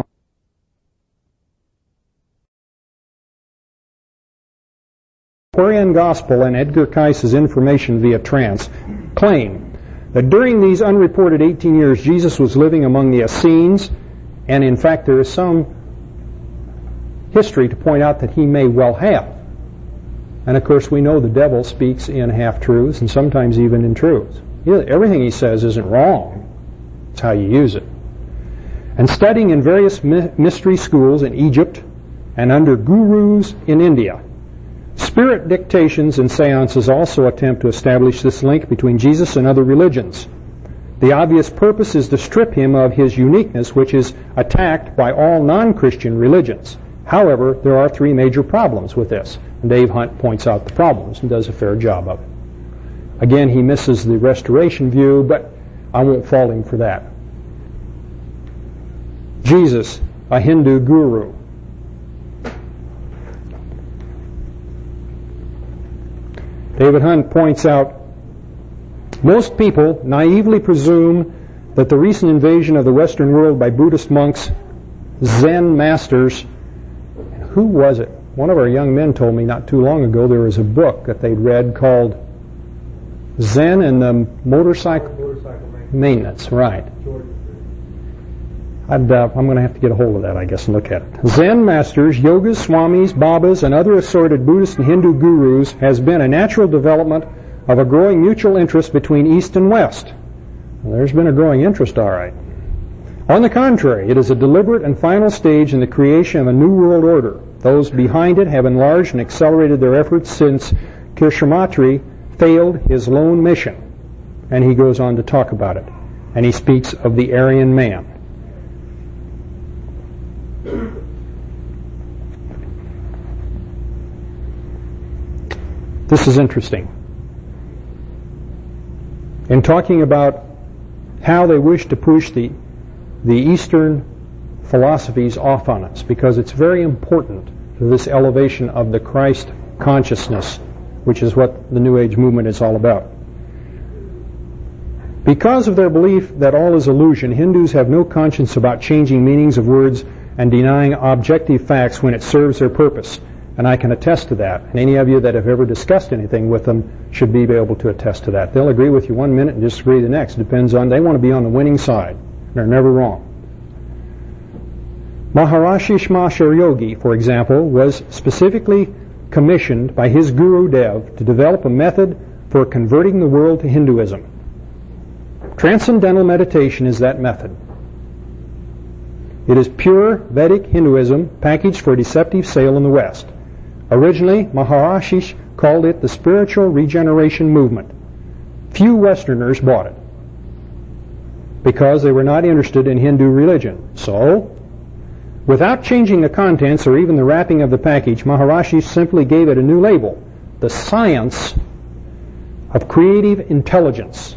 Quarian Gospel and Edgar Cayce's Information via Trance claim that during these unreported eighteen years Jesus was living among the Essenes, and in fact there is some history to point out that he may well have. And of course we know the devil speaks in half-truths and sometimes even in truths. Everything he says isn't wrong. It's how you use it. And studying in various mystery schools in Egypt and under gurus in India, spirit dictations and seances also attempt to establish this link between Jesus and other religions. The obvious purpose is to strip him of his uniqueness, which is attacked by all non-Christian religions. However, there are three major problems with this. And Dave Hunt points out the problems and does a fair job of it. Again, he misses the restoration view, but I won't fault him for that. Jesus, a Hindu guru. David Hunt points out, most people naively presume that the recent invasion of the Western world by Buddhist monks, Zen masters, who was it? One of our young men told me not too long ago there was a book that they'd read called Zen and the Motorcycle, motorcycle Maintenance. Right. I'd, uh, I'm going to have to get a hold of that, I guess, and look at it. Zen masters, yogas, swamis, babas, and other assorted Buddhist and Hindu gurus has been a natural development of a growing mutual interest between East and West. Well, there's been a growing interest, all right. On the contrary, it is a deliberate and final stage in the creation of a new world order. Those behind it have enlarged and accelerated their efforts since Krishnamurti failed his lone mission. And he goes on to talk about it. And he speaks of the Aryan man. This is interesting. In talking about how they wish to push the, the Eastern philosophies off on us, because it's very important to this elevation of the Christ consciousness, which is what the New Age movement is all about. Because of their belief that all is illusion, Hindus have no conscience about changing meanings of words and denying objective facts when it serves their purpose. And I can attest to that. And any of you that have ever discussed anything with them should be able to attest to that. They'll agree with you one minute and disagree the next. It depends on, they want to be on the winning side. They're never wrong. Maharishi Shmashar Yogi, for example, was specifically commissioned by his guru Dev to develop a method for converting the world to Hinduism. Transcendental meditation is that method. It is pure Vedic Hinduism packaged for deceptive sale in the West. Originally, Maharishi called it the spiritual regeneration movement. Few Westerners bought it because they were not interested in Hindu religion. So, without changing the contents or even the wrapping of the package, Maharishi simply gave it a new label, the science of creative intelligence.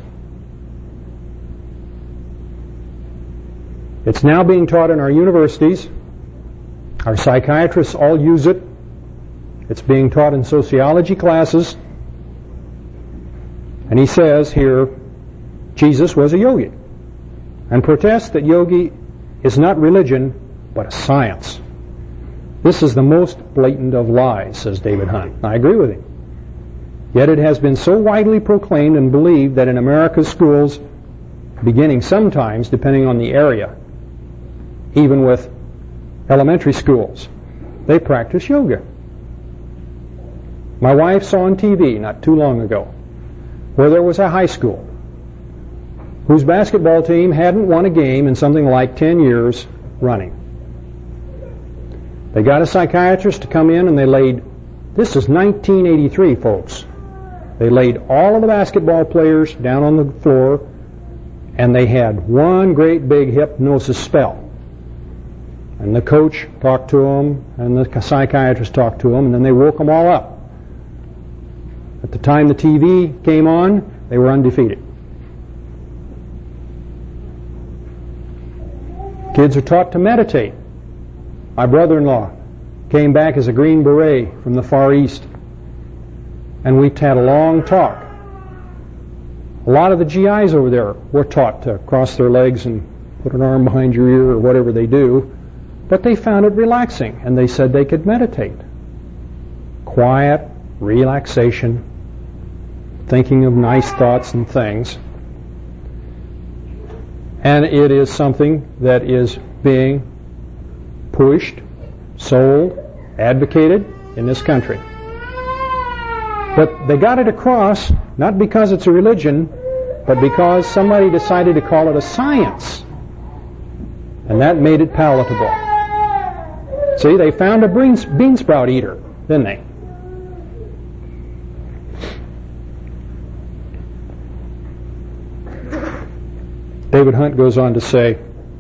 It's now being taught in our universities. Our psychiatrists all use it. It's being taught in sociology classes. And he says here, Jesus was a yogi, and protests that yogi is not religion, but a science. This is the most blatant of lies, says David Hunt. I agree with him. Yet it has been so widely proclaimed and believed that in America's schools, beginning sometimes, depending on the area, even with elementary schools, they practice yoga. My wife saw on T V not too long ago where there was a high school whose basketball team hadn't won a game in something like ten years running. They got a psychiatrist to come in and they laid, this is nineteen eighty-three, folks, they laid all of the basketball players down on the floor and they had one great big hypnosis spell. And the coach talked to them, and the psychiatrist talked to them, and then they woke them all up. At the time the T V came on, they were undefeated. Kids are taught to meditate. My brother-in-law came back as a Green Beret from the Far East, and we had a long talk. A lot of the G Is over there were taught to cross their legs and put an arm behind your ear or whatever they do, but they found it relaxing, and they said they could meditate. Quiet, relaxation, thinking of nice thoughts and things. And it is something that is being pushed, sold, advocated in this country. But they got it across, not because it's a religion, but because somebody decided to call it a science. And that made it palatable. See, they found a bean, bean sprout eater, didn't they? David Hunt goes on to say,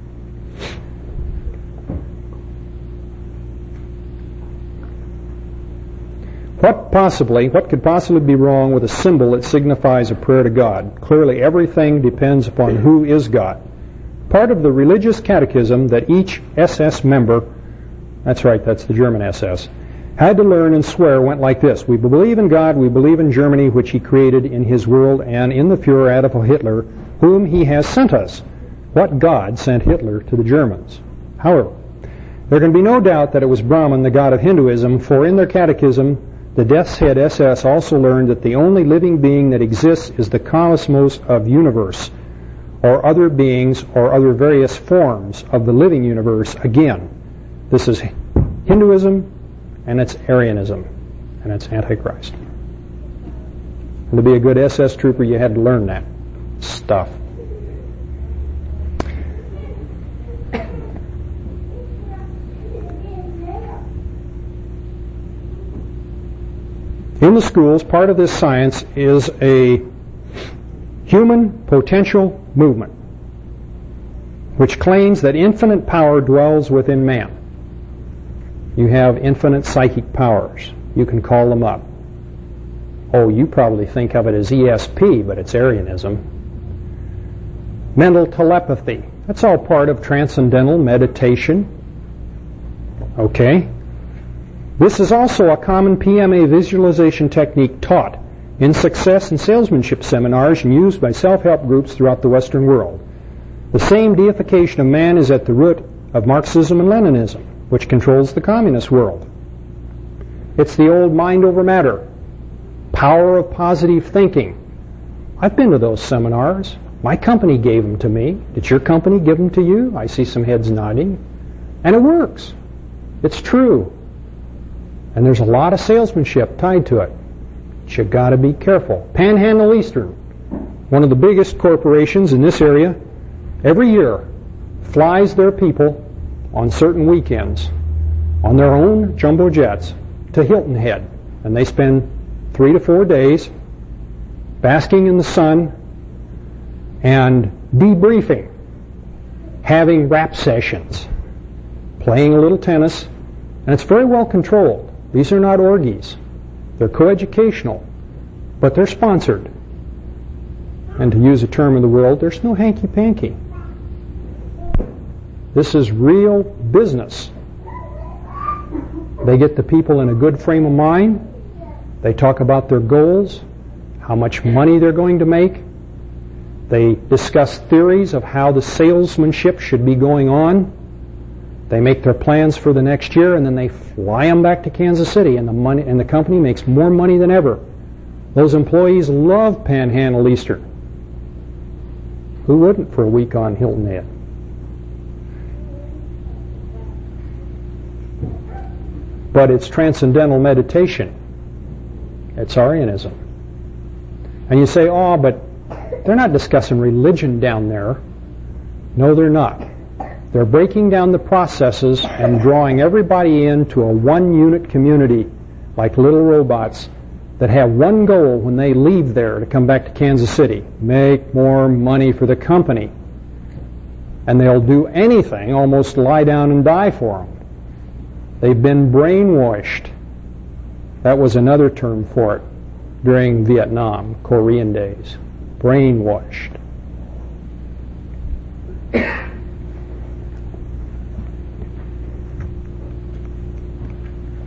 What possibly, what could possibly be wrong with a symbol that signifies a prayer to God? Clearly everything depends upon who is God. Part of the religious catechism that each S S member, that's right, that's the German S S, had to learn and swear went like this. We believe in God, we believe in Germany, which He created in His world, and in the Führer Adolf Hitler, whom He has sent us. What God sent Hitler to the Germans? However, there can be no doubt that it was Brahman, the god of Hinduism, for in their catechism, the Death's Head S S also learned that the only living being that exists is the cosmos of universe, or other beings, or other various forms of the living universe. Again, this is Hinduism, and it's Arianism, and it's Antichrist. And to be a good S S trooper, you had to learn that stuff. In the schools, part of this science is a human potential movement, which claims that infinite power dwells within man. You have infinite psychic powers. You can call them up. Oh, you probably think of it as E S P, but it's Arianism. Mental telepathy. That's all part of transcendental meditation. Okay? This is also a common P M A visualization technique taught in success and salesmanship seminars and used by self-help groups throughout the Western world. The same deification of man is at the root of Marxism and Leninism, which controls the communist world. It's the old mind over matter, power of positive thinking. I've been to those seminars. My company gave them to me. Did your company give them to you? I see some heads nodding. And it works. It's true. And there's a lot of salesmanship tied to it. But you got to be careful. Panhandle Eastern, one of the biggest corporations in this area, every year flies their people on certain weekends on their own jumbo jets to Hilton Head. And they spend three to four days basking in the sun and debriefing, having rap sessions, playing a little tennis, and it's very well controlled. These are not orgies. They're coeducational, but they're sponsored. And to use a term in the world, there's no hanky-panky. This is real business. They get the people in a good frame of mind. They talk about their goals, how much money they're going to make. They discuss theories of how the salesmanship should be going on. They make their plans for the next year, and then they fly them back to Kansas City, and the money and the company makes more money than ever. Those employees love Panhandle Eastern. Who wouldn't for a week on Hilton Head? But it's transcendental meditation. It's Arianism. And you say, oh, but they're not discussing religion down there. No, they're not. They're breaking down the processes and drawing everybody into a one-unit community like little robots that have one goal when they leave there to come back to Kansas City: make more money for the company. And they'll do anything, almost lie down and die for them. They've been brainwashed. That was another term for it during Vietnam, Korean days. Brainwashed.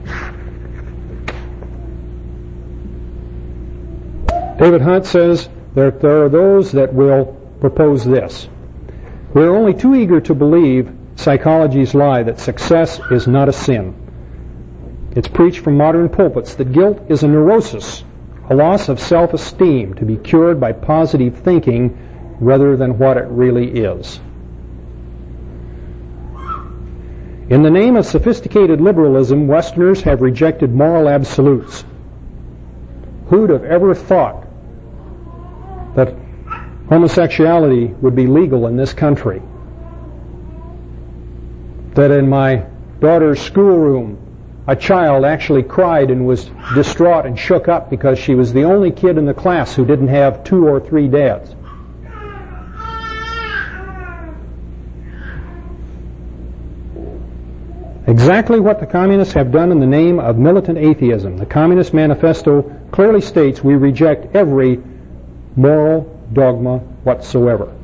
David Hunt says, that there are those that will propose this. We're only too eager to believe psychology's lie that success is not a sin. It's preached from modern pulpits that guilt is a neurosis, a loss of self-esteem to be cured by positive thinking rather than what it really is. In the name of sophisticated liberalism, Westerners have rejected moral absolutes. Who'd have ever thought that homosexuality would be legal in this country? That in my daughter's schoolroom, a child actually cried and was distraught and shook up because she was the only kid in the class who didn't have two or three dads. Exactly what the communists have done in the name of militant atheism. The Communist Manifesto clearly states we reject every moral dogma whatsoever.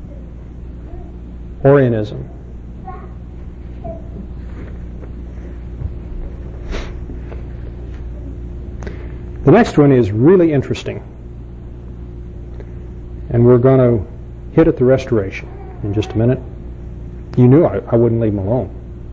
Orianism. The next one is really interesting, and we're going to hit at the Restoration in just a minute. You knew I, I wouldn't leave them alone.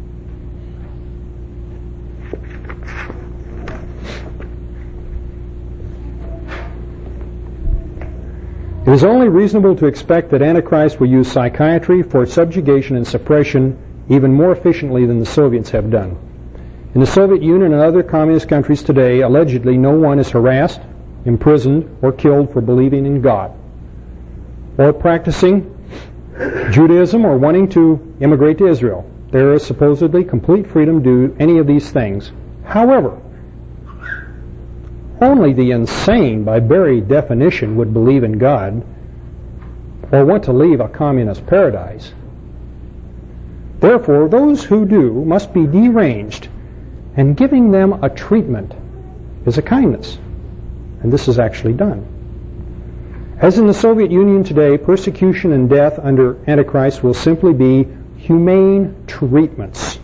It is only reasonable to expect that Antichrist will use psychiatry for subjugation and suppression even more efficiently than the Soviets have done. In the Soviet Union and other communist countries today, allegedly no one is harassed, imprisoned, or killed for believing in God, or practicing Judaism, or wanting to immigrate to Israel. There is supposedly complete freedom to do any of these things. However, only the insane, by very definition, would believe in God or want to leave a communist paradise. Therefore, those who do must be deranged, and giving them a treatment is a kindness. And this is actually done. As in the Soviet Union today, persecution and death under Antichrist will simply be humane treatments,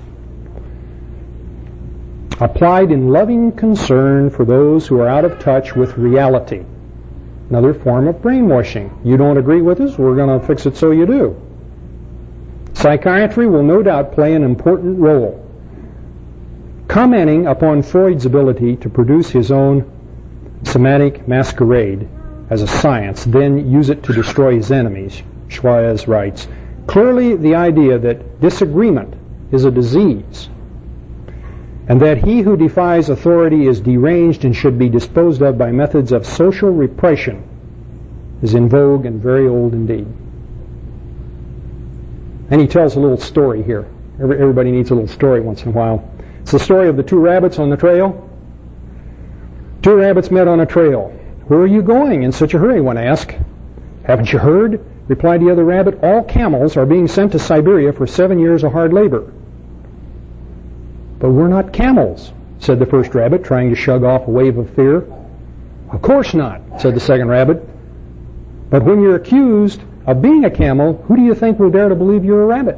applied in loving concern for those who are out of touch with reality. Another form of brainwashing. You don't agree with us? We're going to fix it so you do. Psychiatry will no doubt play an important role. Commenting upon Freud's ability to produce his own semantic masquerade as a science, then use it to destroy his enemies, Schweiz writes, clearly the idea that disagreement is a disease, and that he who defies authority is deranged and should be disposed of by methods of social repression is in vogue and very old indeed. And he tells a little story here. Everybody needs a little story once in a while. It's the story of the two rabbits on the trail. Two rabbits met on a trail. Where are you going in such a hurry, one asked. Haven't you heard? Replied the other rabbit. All camels are being sent to Siberia for seven years of hard labor. But we're not camels, said the first rabbit, trying to shrug off a wave of fear. Of course not, said the second rabbit. But when you're accused of being a camel, who do you think will dare to believe you're a rabbit?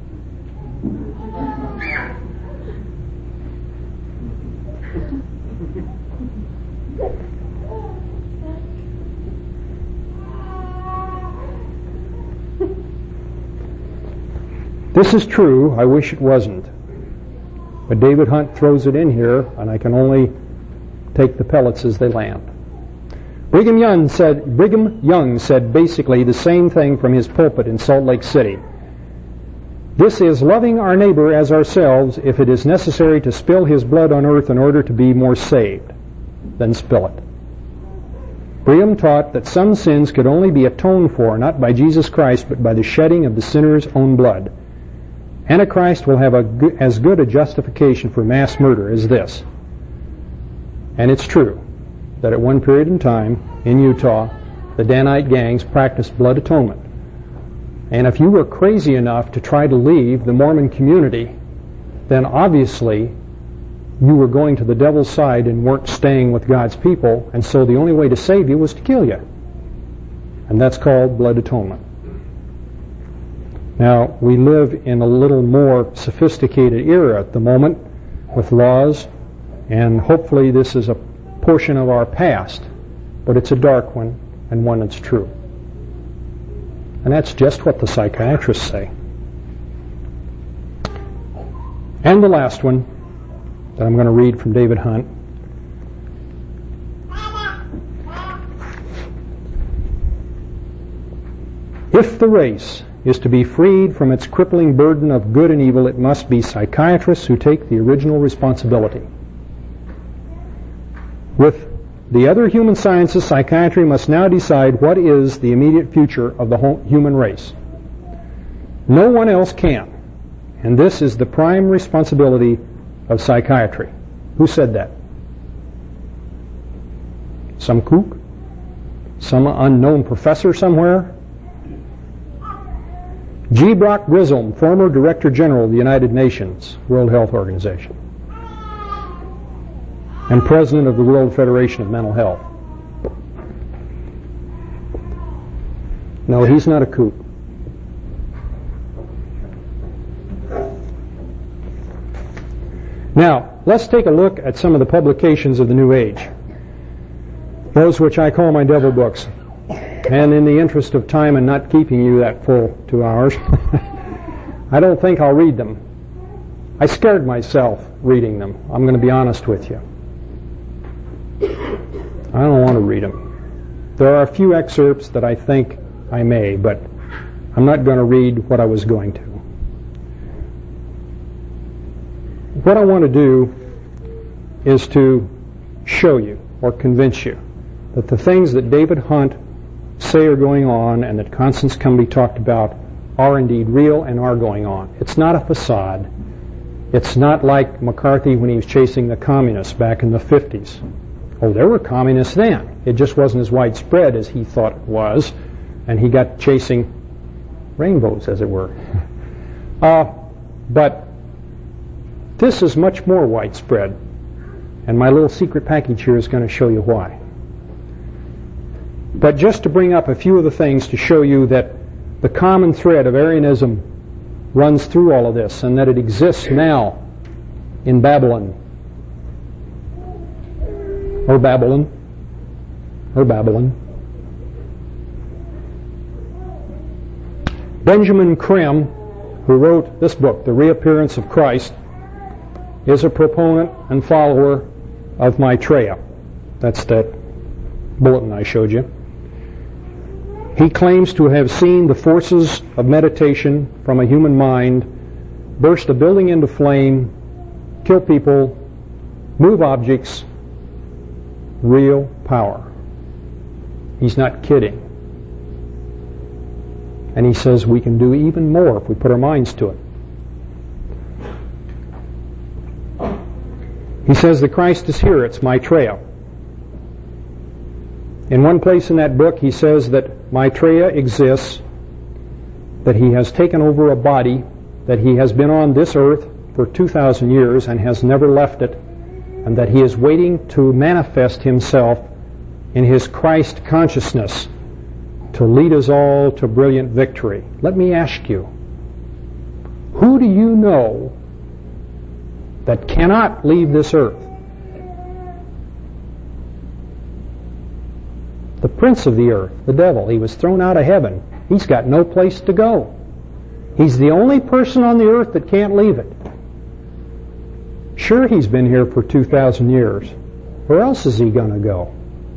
This is true. I wish it wasn't. But David Hunt throws it in here, and I can only take the pellets as they land. Brigham Young said, Brigham Young said basically the same thing from his pulpit in Salt Lake City. This is loving our neighbor as ourselves if it is necessary to spill his blood on earth in order to be more saved. Then spill it. Brigham taught that some sins could only be atoned for, not by Jesus Christ, but by the shedding of the sinner's own blood. Antichrist will have a good, as good a justification for mass murder as this. And it's true that at one period in time in Utah, the Danite gangs practiced blood atonement. And if you were crazy enough to try to leave the Mormon community, then obviously you were going to the devil's side and weren't staying with God's people, and so the only way to save you was to kill you. And that's called blood atonement. Now, we live in a little more sophisticated era at the moment with laws, and hopefully this is a portion of our past, but it's a dark one, and one that's true. And that's just what the psychiatrists say. And the last one that I'm going to read from David Hunt. If the race is to be freed from its crippling burden of good and evil, it must be psychiatrists who take the original responsibility. With the other human sciences, psychiatry must now decide what is the immediate future of the whole human race. No one else can, and this is the prime responsibility of psychiatry. Who said that? Some kook? Some unknown professor somewhere? G. Brock Grisholm, former Director General of the United Nations, World Health Organization, and President of the World Federation of Mental Health. No, he's not a kook. Now, let's take a look at some of the publications of the New Age, those which I call my devil books. And in the interest of time and not keeping you that full two hours, I don't think I'll read them. I scared myself reading them. I'm going to be honest with you. I don't want to read them. There are a few excerpts that I think I may, but I'm not going to read what I was going to. What I want to do is to show you or convince you that the things that David Hunt say are going on and that Constance Cumby talked about are indeed real and are going on. It's not a facade. It's not like McCarthy when he was chasing the communists back in the fifties. Oh, there were communists then. It just wasn't as widespread as he thought it was, and he got chasing rainbows, as it were. Uh, but this is much more widespread, and my little secret package here is going to show you why. But just to bring up a few of the things to show you that the common thread of Arianism runs through all of this, and that it exists now in Babylon, or Babylon, or Babylon. Benjamin Creme, who wrote this book, The Reappearance of Christ, is a proponent and follower of Maitreya. That's that bulletin I showed you. He claims to have seen the forces of meditation from a human mind burst a building into flame, kill people, move objects, real power. He's not kidding. And he says we can do even more if we put our minds to it. He says the Christ is here. It's Maitreya. In one place in that book, he says that Maitreya exists, that he has taken over a body, that he has been on this earth for two thousand years and has never left it, and that he is waiting to manifest himself in his Christ consciousness to lead us all to brilliant victory. Let me ask you, who do you know that cannot leave this earth? The prince of the earth, the devil. He was thrown out of heaven. He's got no place to go. He's the only person on the earth that can't leave it. Sure, he's been here for two thousand years. Where else is he going to go?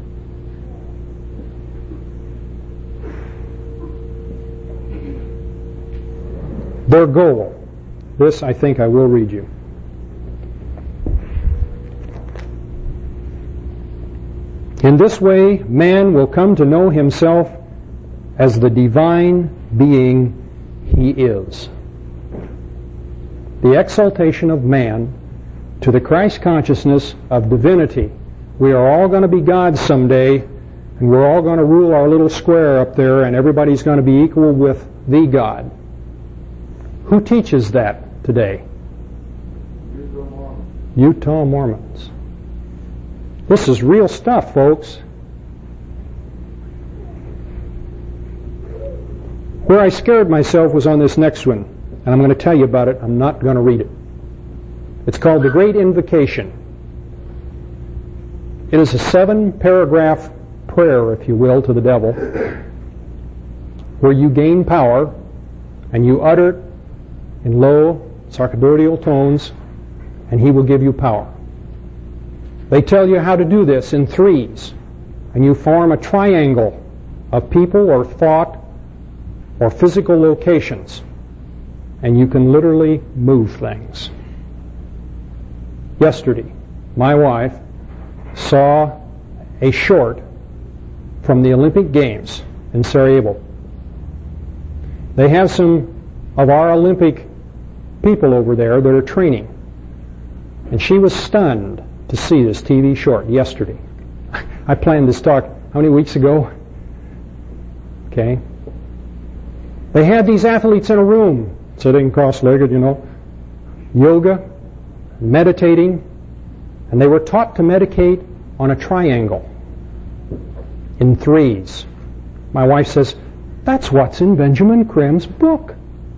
Their goal. This, I think I will read you. In this way, man will come to know himself as the divine being he is. The exaltation of man to the Christ consciousness of divinity. We are all going to be gods someday, and we're all going to rule our little square up there, and everybody's going to be equal with the God. Who teaches that today? Utah Mormons. Utah Mormons. This is real stuff, folks. Where I scared myself was on this next one, and I'm going to tell you about it. I'm not going to read it. It's called The Great Invocation. It is a seven-paragraph prayer, if you will, to the devil, where you gain power and you utter it in low sarcodial tones, and he will give you power. They tell you how to do this in threes, and you form a triangle of people or thought or physical locations, and you can literally move things. Yesterday, my wife saw a short from the Olympic Games in Sarajevo. They have some of our Olympic people over there that are training, and she was stunned to see this T V short yesterday. I planned this talk how many weeks ago? Okay. They had these athletes in a room, sitting cross-legged, you know, yoga, meditating, and they were taught to meditate on a triangle in threes. My wife says, that's what's in Benjamin Crimm's book.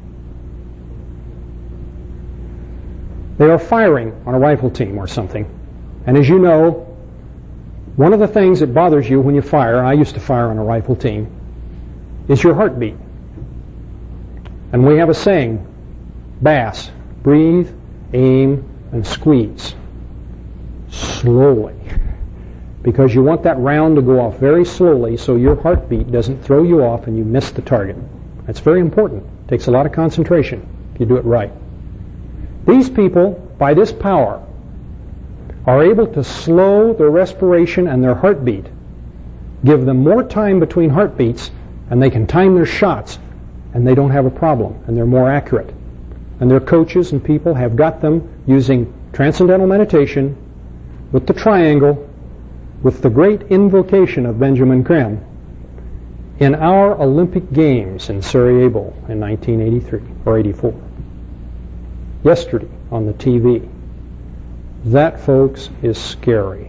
They are firing on a rifle team or something. And as you know, one of the things that bothers you when you fire, and I used to fire on a rifle team, is your heartbeat. And we have a saying, BASS, breathe, aim, and squeeze. Slowly. Because you want that round to go off very slowly so your heartbeat doesn't throw you off and you miss the target. That's very important. It takes a lot of concentration if you do it right. These people, by this power, are able to slow their respiration and their heartbeat, give them more time between heartbeats, and they can time their shots, and they don't have a problem, and they're more accurate. And their coaches and people have got them using transcendental meditation with the triangle, with the great invocation of Benjamin Crimm, in our Olympic Games in Sarajevo in nineteen eighty-three or eighty-four. Yesterday on the T V. That, folks, is scary.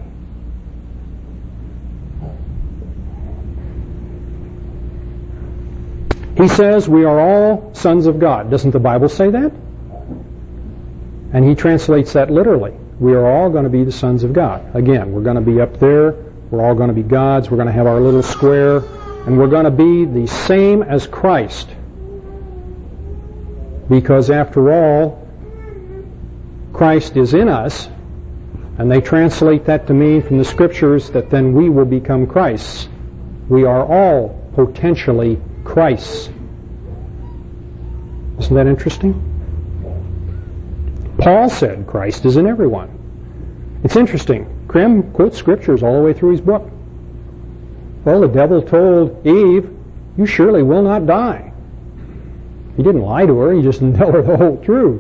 He says we are all sons of God. Doesn't the Bible say that? And he translates that literally. We are all going to be the sons of God. Again, we're going to be up there. We're all going to be gods. We're going to have our little square. And we're going to be the same as Christ. Because after all, Christ is in us. And they translate that to mean from the Scriptures that then we will become Christ's. We are all potentially Christ's. Isn't that interesting? Paul said Christ is in everyone. It's interesting. Crimm quotes Scriptures all the way through his book. Well, the devil told Eve, you surely will not die. He didn't lie to her, he just didn't tell her the whole truth.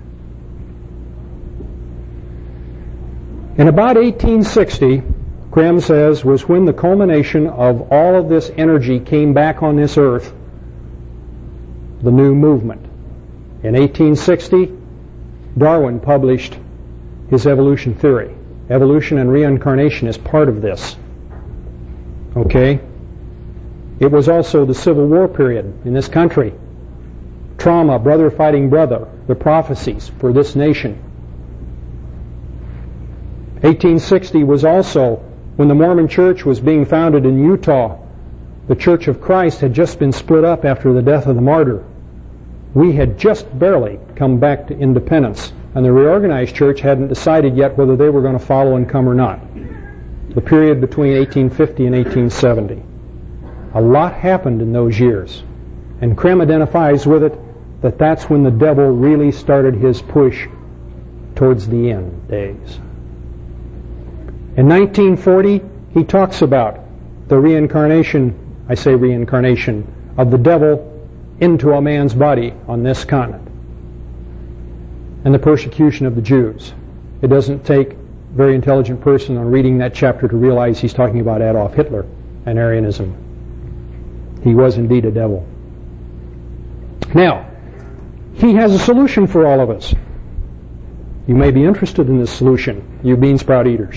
In about eighteen sixty, Crimm says, was when the culmination of all of this energy came back on this earth, the new movement. In eighteen sixty, Darwin published his evolution theory. Evolution and reincarnation is part of this. Okay? It was also the Civil War period in this country. Trauma, brother fighting brother, the prophecies for this nation. eighteen sixty was also when the Mormon Church was being founded in Utah. The Church of Christ had just been split up after the death of the martyr. We had just barely come back to independence, and the reorganized church hadn't decided yet whether they were going to follow and come or not. The period between eighteen fifty and eighteen seventy. A lot happened in those years, and Crimm identifies with it that that's when the devil really started his push towards the end days. In nineteen forty, he talks about the reincarnation, I say reincarnation, of the devil into a man's body on this continent, and the persecution of the Jews. It doesn't take a very intelligent person on reading that chapter to realize he's talking about Adolf Hitler and Aryanism. He was indeed a devil. Now, he has a solution for all of us. You may be interested in this solution, you bean sprout eaters.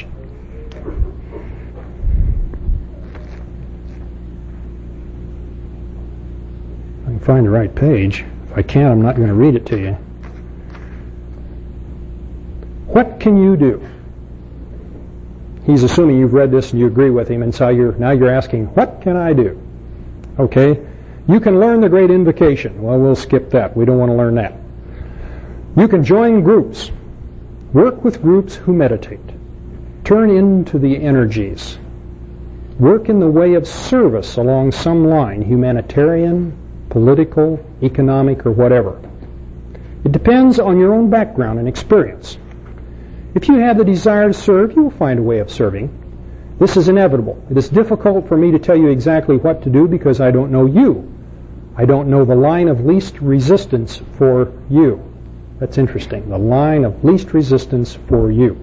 I can find the right page. If I can't, I'm not going to read it to you. What can you do? he's assuming you've read this and you agree with him, and so you're, now you're asking, what can I do? Okay? You can learn the great invocation. Well, we'll skip that. We don't want to learn that. You can join groups. Work with groups who meditate. Turn into the energies. Work in the way of service along some line, humanitarian, political, economic, or whatever. It depends on your own background and experience. If you have the desire to serve, you will find a way of serving. This is inevitable. It is difficult for me to tell you exactly what to do because I don't know you. I don't know the line of least resistance for you. That's interesting. The line of least resistance for you.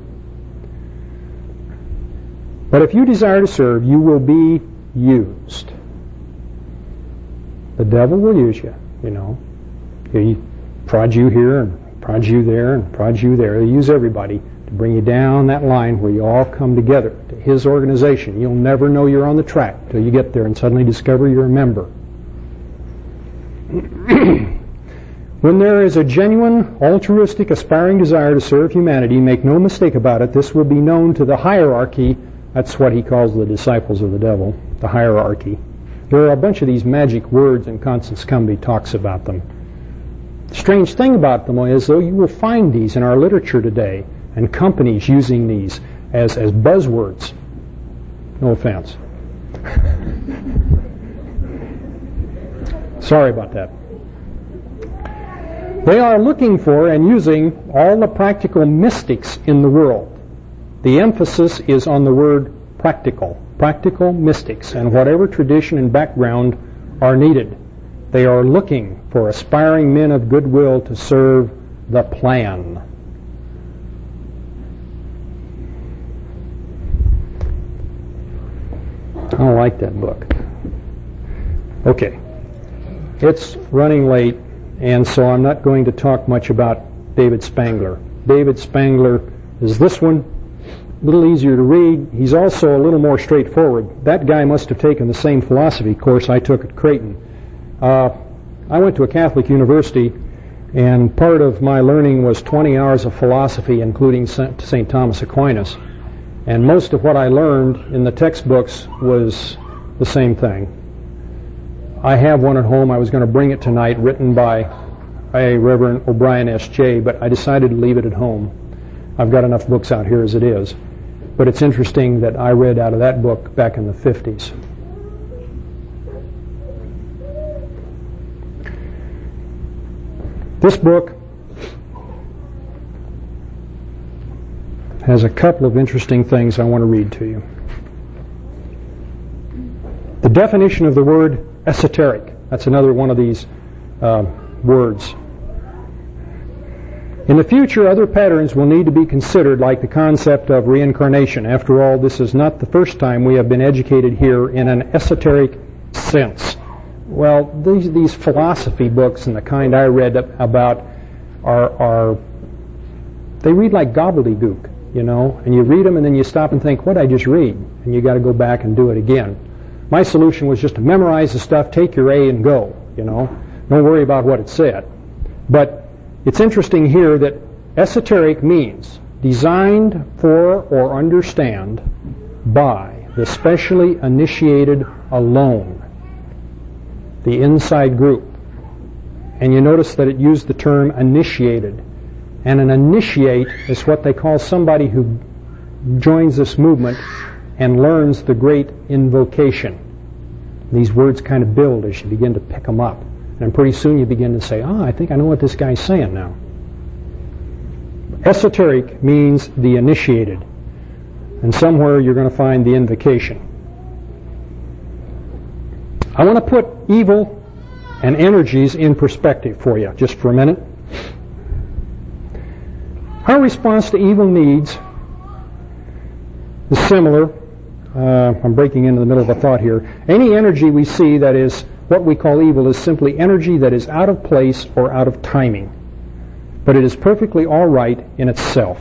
But if you desire to serve, you will be used. The devil will use you, you know. He prods you here and prods you there and prods you there. He'll use everybody to bring you down that line where you all come together to his organization. You'll never know you're on the track till you get there and suddenly discover you're a member. When there is a genuine, altruistic, aspiring desire to serve humanity, make no mistake about it, this will be known to the hierarchy. That's what he calls the disciples of the devil, the hierarchy. There are a bunch of these magic words, and Constance Cumby talks about them. The strange thing about them is, though, you will find these in our literature today, and companies using these as, as buzzwords. No offense. Sorry about that. They are looking for and using all the practical mystics in the world. The emphasis is on the word practical, practical mystics, and whatever tradition and background are needed. They are looking for aspiring men of goodwill to serve the plan. I don't like that book. Okay. It's running late, and so I'm not going to talk much about David Spangler. David Spangler is this one, a little easier to read. He's also a little more straightforward. That guy must have taken the same philosophy course I took at Creighton. Uh, I went to a Catholic university, and part of my learning was twenty hours of philosophy, including Saint Thomas Aquinas. And most of what I learned in the textbooks was the same thing. I have one at home. I was going to bring it tonight, written by a Reverend O'Brien S J, but I decided to leave it at home. I've got enough books out here as it is. But it's interesting that I read out of that book back in the fifties. This book has a couple of interesting things I want to read to you. The definition of the word esoteric. That's another one of these uh, words. In the future, other patterns will need to be considered, like the concept of reincarnation. After all, this is not the first time we have been educated here in an esoteric sense. Well, these, these philosophy books and the kind I read about are, are they read like gobbledygook, you know, and you read them and then you stop and think, what did I just read? And you got to go back and do it again. My solution was just to memorize the stuff, take your A and go, you know. Don't worry about what it said. But it's interesting here that esoteric means designed for or understand by the specially initiated alone, the inside group. And you notice that it used the term initiated. And an initiate is what they call somebody who joins this movement and learns the great invocation. These words kind of build as you begin to pick them up. And pretty soon you begin to say, ah, I think I know what this guy's saying now. Esoteric means the initiated. And somewhere you're going to find the invocation. I want to put evil and energies in perspective for you, just for a minute. Our response to evil needs is similar. Uh, I'm breaking into the middle of a thought here. Any energy we see that is what we call evil is simply energy that is out of place or out of timing. But it is perfectly all right in itself.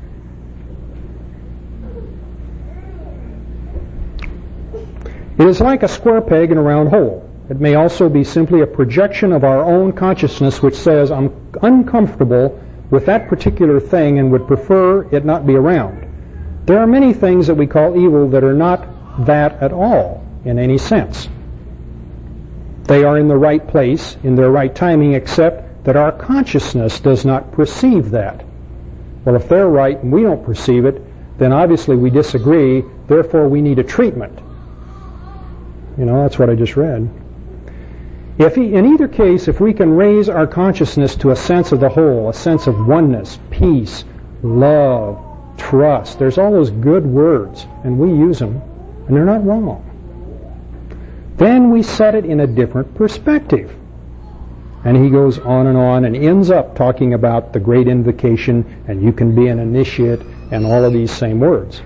It is like a square peg in a round hole. It may also be simply a projection of our own consciousness which says, I'm uncomfortable with that particular thing and would prefer it not be around. There are many things that we call evil that are not that at all in any sense. They are in the right place, in their right timing, except that our consciousness does not perceive that. Well, if they're right and we don't perceive it, then obviously we disagree, therefore we need a treatment. You know, that's what I just read. If he, in either case, if we can raise our consciousness to a sense of the whole, a sense of oneness, peace, love, trust, there's all those good words, and we use them, and they're not wrong. Then we set it in a different perspective. And he goes on and on and ends up talking about the great invocation, and you can be an initiate, and all of these same words.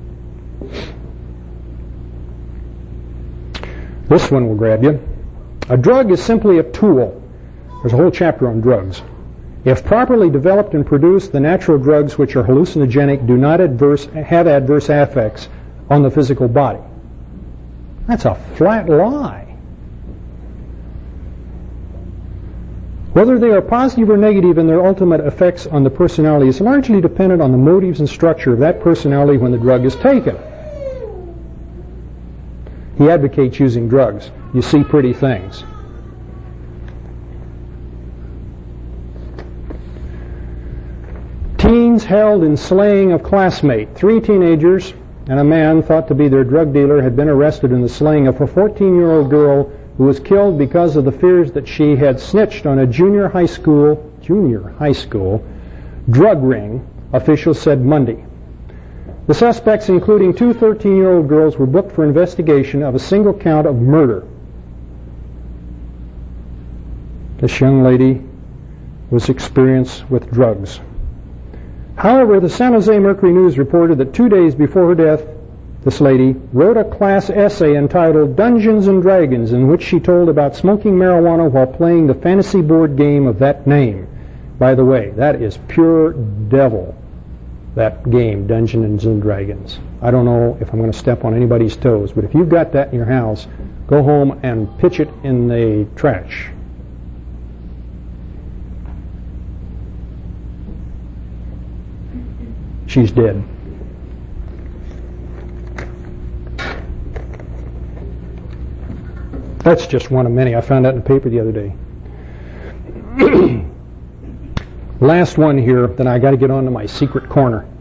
This one will grab you. A drug is simply a tool. There's a whole chapter on drugs. If properly developed and produced, the natural drugs which are hallucinogenic do not adverse, have adverse effects on the physical body. That's a flat lie. Whether they are positive or negative in their ultimate effects on the personality is largely dependent on the motives and structure of that personality when the drug is taken. He advocates using drugs. You see pretty things. Teens held in slaying of classmate. Three teenagers and a man thought to be their drug dealer had been arrested in the slaying of a fourteen-year-old girl who was killed because of the fears that she had snitched on a junior high school, junior high school drug ring, officials said Monday. The suspects, including two thirteen-year-old girls, were booked for investigation of a single count of murder. This young lady was experienced with drugs. However, the San Jose Mercury News reported that two days before her death, this lady wrote a class essay entitled Dungeons and Dragons, in which she told about smoking marijuana while playing the fantasy board game of that name. By the way, that is pure devil, that game, Dungeons and Dragons. I don't know if I'm going to step on anybody's toes, but if you've got that in your house, go home and pitch it in the trash. She's dead. That's just one of many. I found that in the paper the other day. Last one here, then I got to get on to my secret corner.